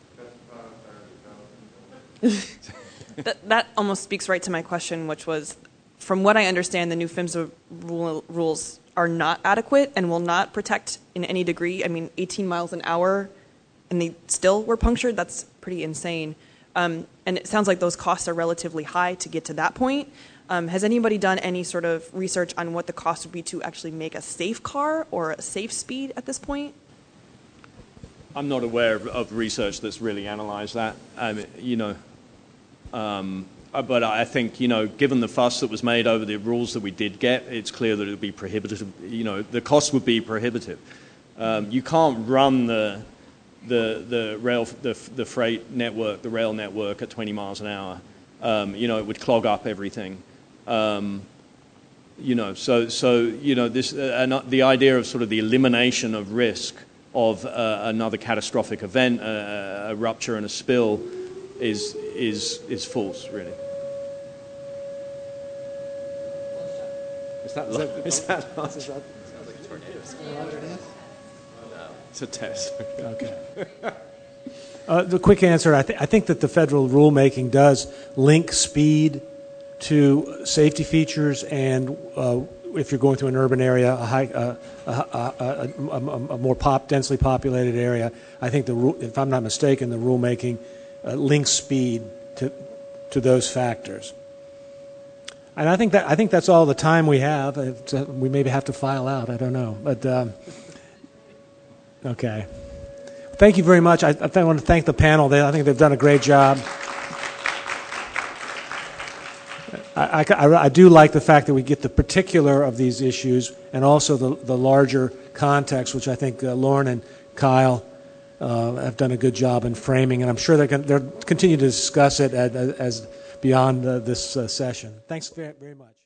that, that almost speaks right to my question, which was, from what I understand, the new PHMSA rule, rules are not adequate and will not protect in any degree. I mean, eighteen miles an hour, and they still were punctured. That's pretty insane. Um, and it sounds like those costs are relatively high to get to that point. Um, has anybody done any sort of research on what the cost would be to actually make a safe car or a safe speed at this point?
I'm not aware of, of research that's really analyzed that. I mean, you know, um, but I think, you know, given the fuss that was made over the rules that we did get, it's clear that it would be prohibitive. You know, the cost would be prohibitive. Um, you can't run the the the rail the the freight network, the rail network at twenty miles an hour. Um, you know, it would clog up everything. Um, you know, so so you know this uh, the idea of sort of the elimination of risk of uh, another catastrophic event, uh, a rupture and a spill, is is is false, really. Is that is that, is that large? Sounds like a tornado. It's a test.
Okay. Uh, the quick answer, I, th- I think that the federal rulemaking does link speed to safety features and uh, if you're going through an urban area, a, high, uh, a, a, a, a, a more pop, densely populated area, I think, the ru- if I'm not mistaken, the rulemaking uh, links speed to, to those factors. And I think that I think that's all the time we have. It's, uh, we maybe have to file out. I don't know, but um, okay. Thank you very much. I, I want to thank the panel. They, I think they've done a great job. I, I, I do like the fact that we get the particular of these issues and also the, the larger context, which I think uh, Lauren and Kyle uh, have done a good job in framing, and I'm sure they're going to continue to discuss it as, as beyond uh, this uh, session. Thanks very, very much.